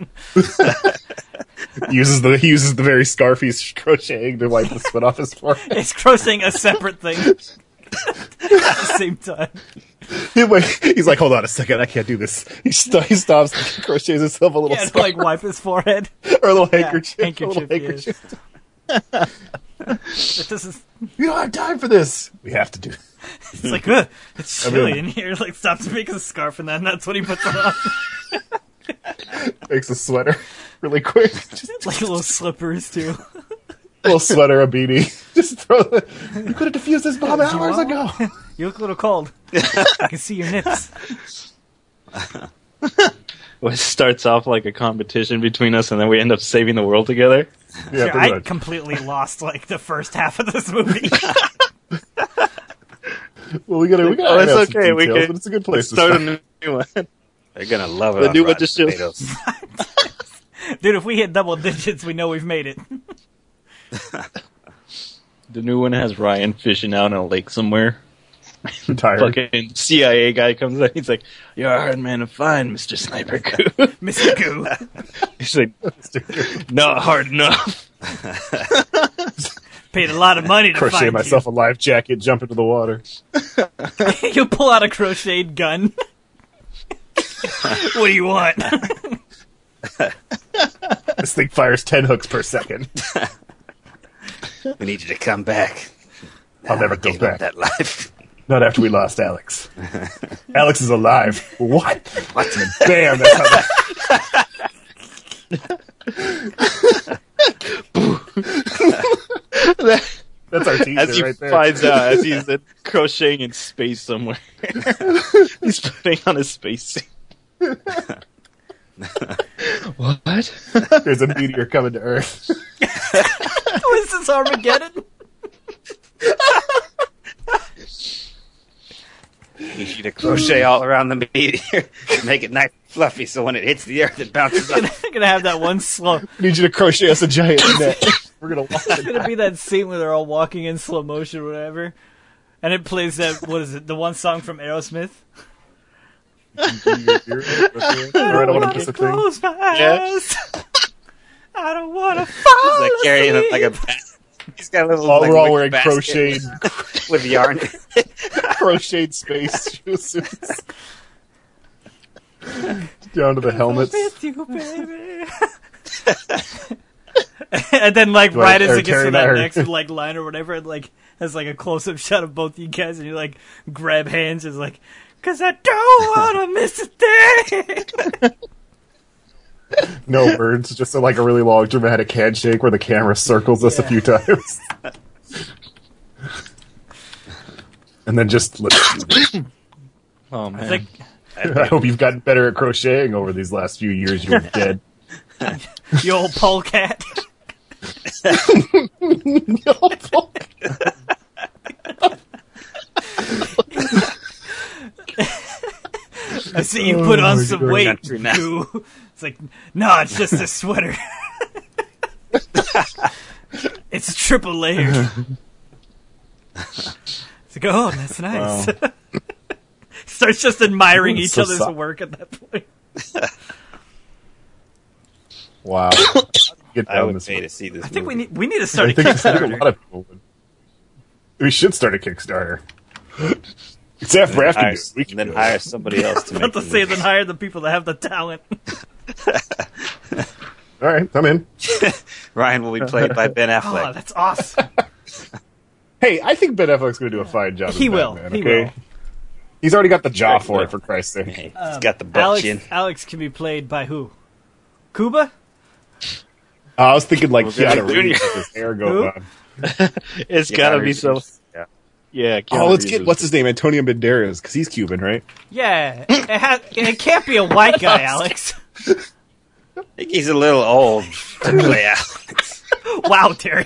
uses the he uses the very scarf he's crocheting to wipe the sweat off his forehead. it's crocheting a separate thing at the same time. He- wait, He's like, hold on a second, I can't do this. He, st- he stops, crochets himself a little Yeah, to scarf like wipe his forehead. or a little Yeah, handkerchief. handkerchief, a little yes. handkerchief. This is We don't have time for this. We have to do it. it's like ugh, it's I chilly mean- in here. Like stops to make a scarf, and then that's when he puts it on. Makes a sweater really quick. Just Like little slippers too. a little sweater, a beanie. Just throw the. You could have defused this bomb you hours want ago. You look a little cold. I can see your nips. Well, it starts off like a competition between us, and then we end up saving the world together. Yeah, Sure, pretty I much. completely lost like the first half of this movie. Well, we gotta. We gotta Oh, iron it's out some okay, we details, can but it's a good place to Start start. a new one. They're gonna love it. The on new one Rotten just shows- Tomatoes. Dude, if we hit double digits, we know we've made it. The new one has Ryan fishing out in a lake somewhere. I'm tired. Fucking C I A guy comes in. He's like, "You're a hard man to find, Mister Sniper Goo." Mister Goo. He's like, "Not hard enough." Paid a lot of money to Crochet find myself a life jacket, jump into the water. you. You pull out a crocheted gun. What do you want? This thing fires ten hooks per second. We need you to come back. I'll Nah, never I go gave up back. that life. Not after we lost Alex. Alex is alive. What? What? Bam! That's how that, that's our teaser As he right there. finds out, as he's uh, crocheting in space somewhere, he's putting on a spacesuit. What? There's a meteor coming to Earth. Was this Armageddon? You need you to crochet all around the meteor, make it nice and fluffy, so when it hits the earth, it bounces off. I'm gonna have that one slow. I need you to crochet us a giant net. We're gonna watch It's it. gonna be that scene where they're all walking in slow motion or whatever, and it plays that. What is it? The one song from Aerosmith. I don't want to miss a thing. Close my Yeah. eyes. I don't want to fall He's like carrying it like a asleep. basket. He's got a little. All, like, we're all wicker wearing basket crocheted, with yarn. crocheted space suits. Down to the helmets. With you, baby. And then, like, Do I- right as or it gets Terry to and I that are- next like line or whatever, it like has like a close up shot of both you guys, and you like grab hands, is like, "Cause I don't wanna miss a thing." No words, just a, like a really long dramatic handshake where the camera circles us a Yeah. few times. And then just let's do this. Oh man! It's like, I hope you've gotten better at crocheting over these last few years you were dead. you old polecat. I see you put Oh, on my some God. weight, Country now. goo. It's like, no, it's just a sweater. It's a triple layer. It's like, oh, that's nice. Wow. Starts just admiring each So other's so- work at that point. Wow. Get I down would this pay way. to see this I think we movie. need we need to start I a think, I think a Kickstarter. lot of people would. We should start a Kickstarter. It's after after hire, this. We can then do it. hire somebody else to Not make to the say movie. then hire the people that have the talent. All right, I'm in. Ryan will be played by Ben Oh, Affleck. that's awesome. Hey, I think Ben Affleck's going to do a fine job. He as will. Batman, He okay? will. He's already got the jaw Right, for yeah. it, for Christ's sake. Hey, he's got the butt Alex, chin. Alex can be played by who? Kuba? Uh, I was thinking like Well, Junior. Keanu Reeves with his hair going Who? on. It's Yeah, gotta be Reeves. so. Yeah. Yeah. Oh, Keanu let's Reeves get is- what's his name, Antonio Banderas, because he's Cuban, right? Yeah, it, has, it can't be a white guy, Alex. I think he's a little old to play Alex. Wow, Terry.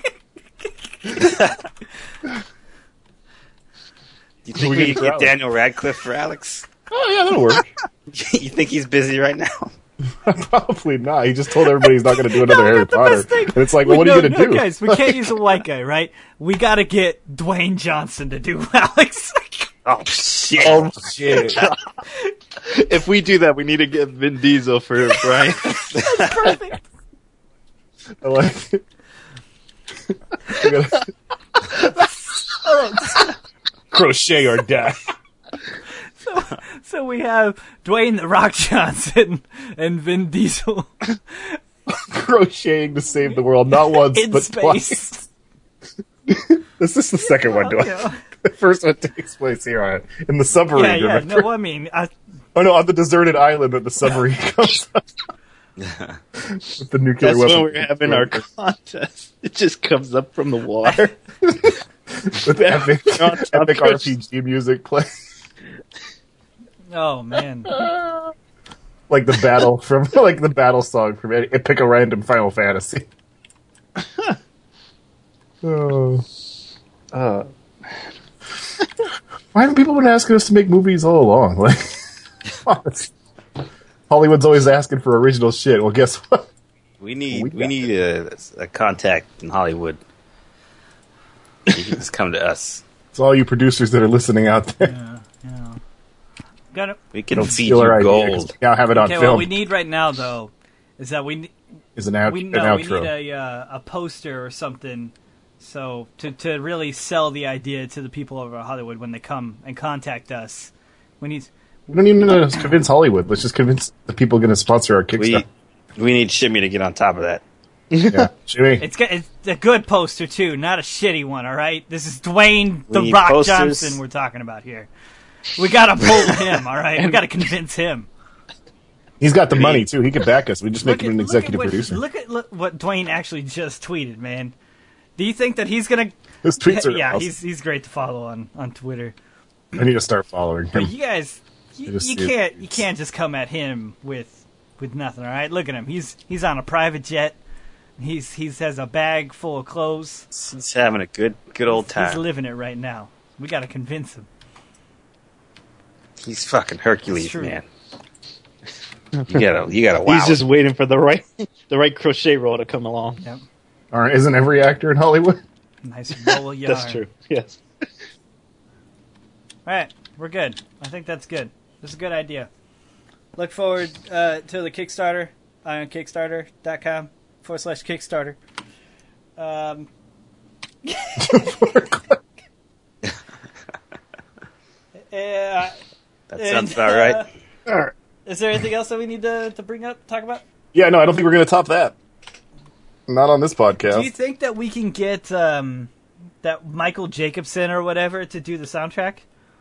Do you think We we get could get Alex. Daniel Radcliffe for Alex? Oh yeah, that'll work. You think he's busy right now? Probably not. He just told everybody he's not going to do another No, Harry that's the Potter. best thing. And it's like, We- well, what no, are you going to no, do? guys, we can't use a white guy, right? We got to get Dwayne Johnson to do Alex. Oh shit! Oh shit! If we do that, we need to get Vin Diesel for Brian. Perfect. I like it. We gotta- Crochet or die. So we have Dwayne the Rock Johnson and Vin Diesel Crocheting to save the world, not once in but twice. space. This is the second one, Dwight. Yeah. The first one takes place here on in the submarine. Yeah, yeah. remember? No, I mean, I, Oh no, on the deserted island that the submarine comes up with the nuclear That's weapon. when we're having our contest. It just comes up from the water. with epic, On top epic of- R P G music play, oh man. like the battle from like the battle song from any- pick a random Final Fantasy. Oh. Uh, Why haven't people been asking us to make movies all along? Like, honest. Hollywood's always asking for original shit. Well, guess what? We need We we, got need a, a contact in Hollywood. You can just come to us. It's all you producers that are listening out there. Yeah, yeah. Got it. We can Don't feed steal our you idea 'cause gold. we now have it on Okay, film. what we need right now, though, is that we ne- is an, out- we an know we outro. need a uh, a poster or something. So to to really sell the idea to the people over Hollywood when they come and contact us, we need. we don't even need to convince Hollywood. Let's just convince the people going to sponsor our Kickstarter. We we need Shimmy to get on top of that. yeah, Jimmy. It's got, it's a good poster too, not a shitty one. All right, this is Dwayne We the need Rock posters. Johnson we're talking about here. We gotta pull him. All right, we gotta convince him. He's got the money too. He could back us. We just make him an look executive what, producer. Look at look what Dwayne actually just tweeted, man. Do you think that he's gonna? His tweets are yeah, awesome. he's he's great to follow on, on Twitter. I need to start following him. But you guys, you, I just you see it. can't you can't just come at him with with nothing. All right, look at him. He's he's on a private jet. He's he's has a bag full of clothes. He's having a good good old He's time. living it right now. We got to convince him. He's fucking Hercules, It's true. man. You gotta you gotta wow. He's just waiting for the right, the right crochet roll to come along. Yep, All right, isn't every actor in Hollywood? nice roll of yarn. That's true. Yes. All right, we're good. I think that's good. This is a good idea. Look forward uh, to the Kickstarter on Kickstarter.com forward slash Kickstarter. Um, yeah, That sounds about right. uh, All right. Is there anything else that we need to, to bring up, talk about? Yeah, no, I don't think we're going to top that. Not on this podcast. Do you think that we can get um, that Michael Jacobson or whatever to do the soundtrack?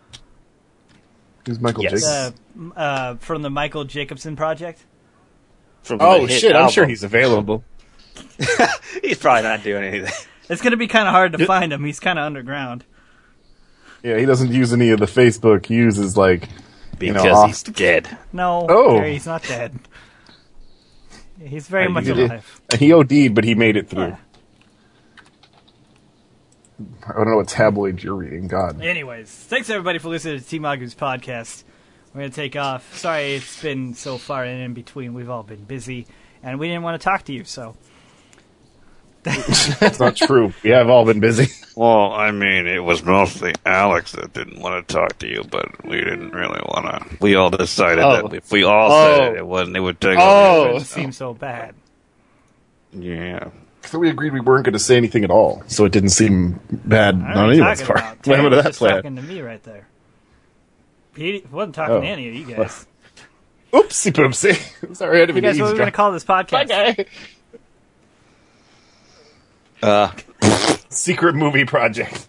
Who's Michael Yes. Jacobs? Uh, uh, from the Michael Jacobson project? From Oh the hit shit! I'm album. sure he's available. He's probably not doing anything It's going to be kind of hard to find him. He's kind of underground. Yeah, he doesn't use any of the Facebook. He uses like you because know, off- he's dead. No, Oh. Gary, he's not dead. He's very Uh, much he did- alive. he OD'd, but he made it through. I don't know what tabloid you're reading. God. Anyways, thanks everybody for listening to T Magu's podcast. We're gonna take off. Sorry, it's been so far and in between. We've all been busy, and we didn't want to talk to you. So That's not true. We have all been busy. Well, I mean, it was mostly Alex that didn't want to talk to you, but we didn't really want to. We all decided Oh. that if we all Oh. said it, it wouldn't. It would take. Oh. all it the doesn't seem so bad. Yeah. So we agreed we weren't going to say anything at all, so it didn't seem bad I don't know on what any you're of us talking part. about. What Terry happened to was that just plan? talking to me right there. He wasn't talking Oh. to any of you guys. Oopsie poopsie. Sorry, I didn't You mean guys, to what are we going to eavesdrop. call this podcast? Bye, guy. Uh, Secret movie project.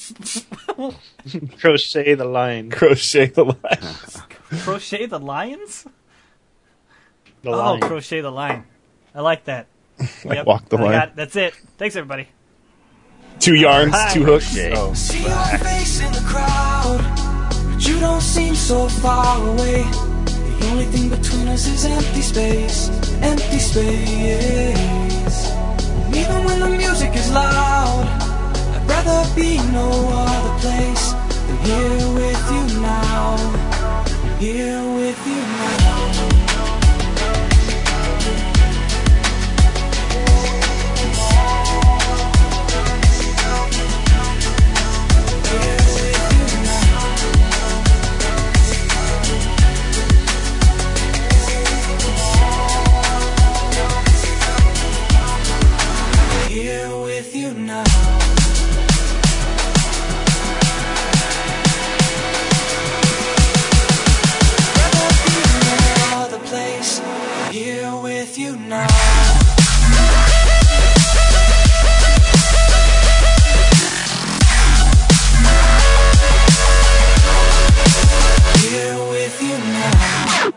Crochet the line. Crochet the line. Crochet the lions? The Oh, line. crochet the line. I like that. Like walk the I line. got it. That's it. Thanks, everybody. Two yarns, Hi. two hooks. Crochet. Oh. See your face in the crowd, but you don't seem so far away. The only thing between us is empty space, empty space. And even when the music is loud, I'd rather be no other place than here with you now, here with you now. Here with you now. Rather be no other place. Here with you now. Here with you now.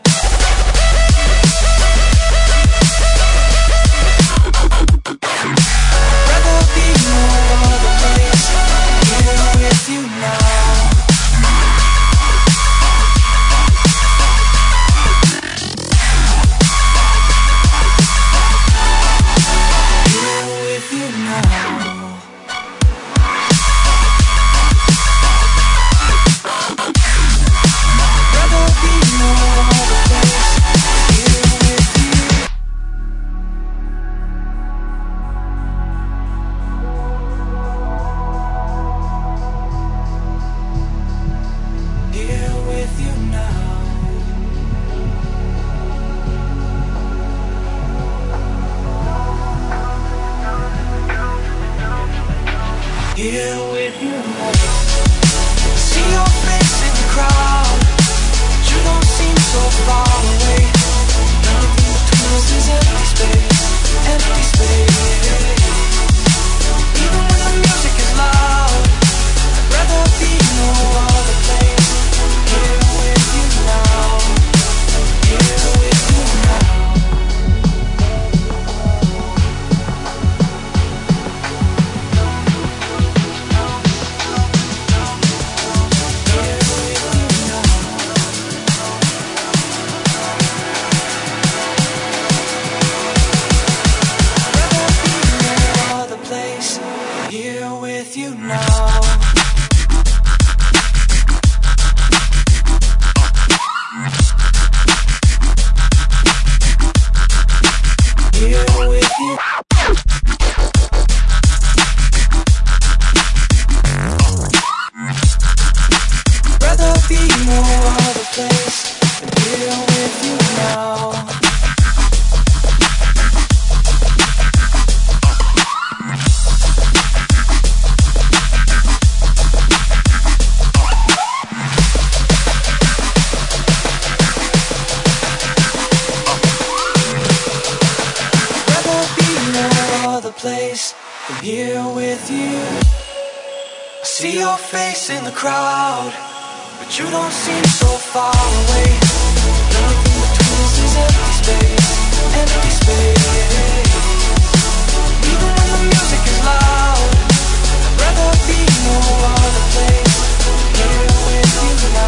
Rather be no other place. Here with you now. Here with you now. Rather be no other place. Here with you. Here with you now. Here with you now. See your face in the crowd, but you don't seem so far away. The only thing between us is empty space, empty space. Even when the music is loud, I'd rather be no other place. Here with you now. Here with you now. Here with you now. Rather be no other place. Here with you now. Here with you. Rather be no other place than here with you now. Rather be no other place than here with you. I see your face in the crowd, but you don't seem so far away. The only thing between us is empty space, empty space. Even when the music is loud, I'd rather be no other place. Here with you now.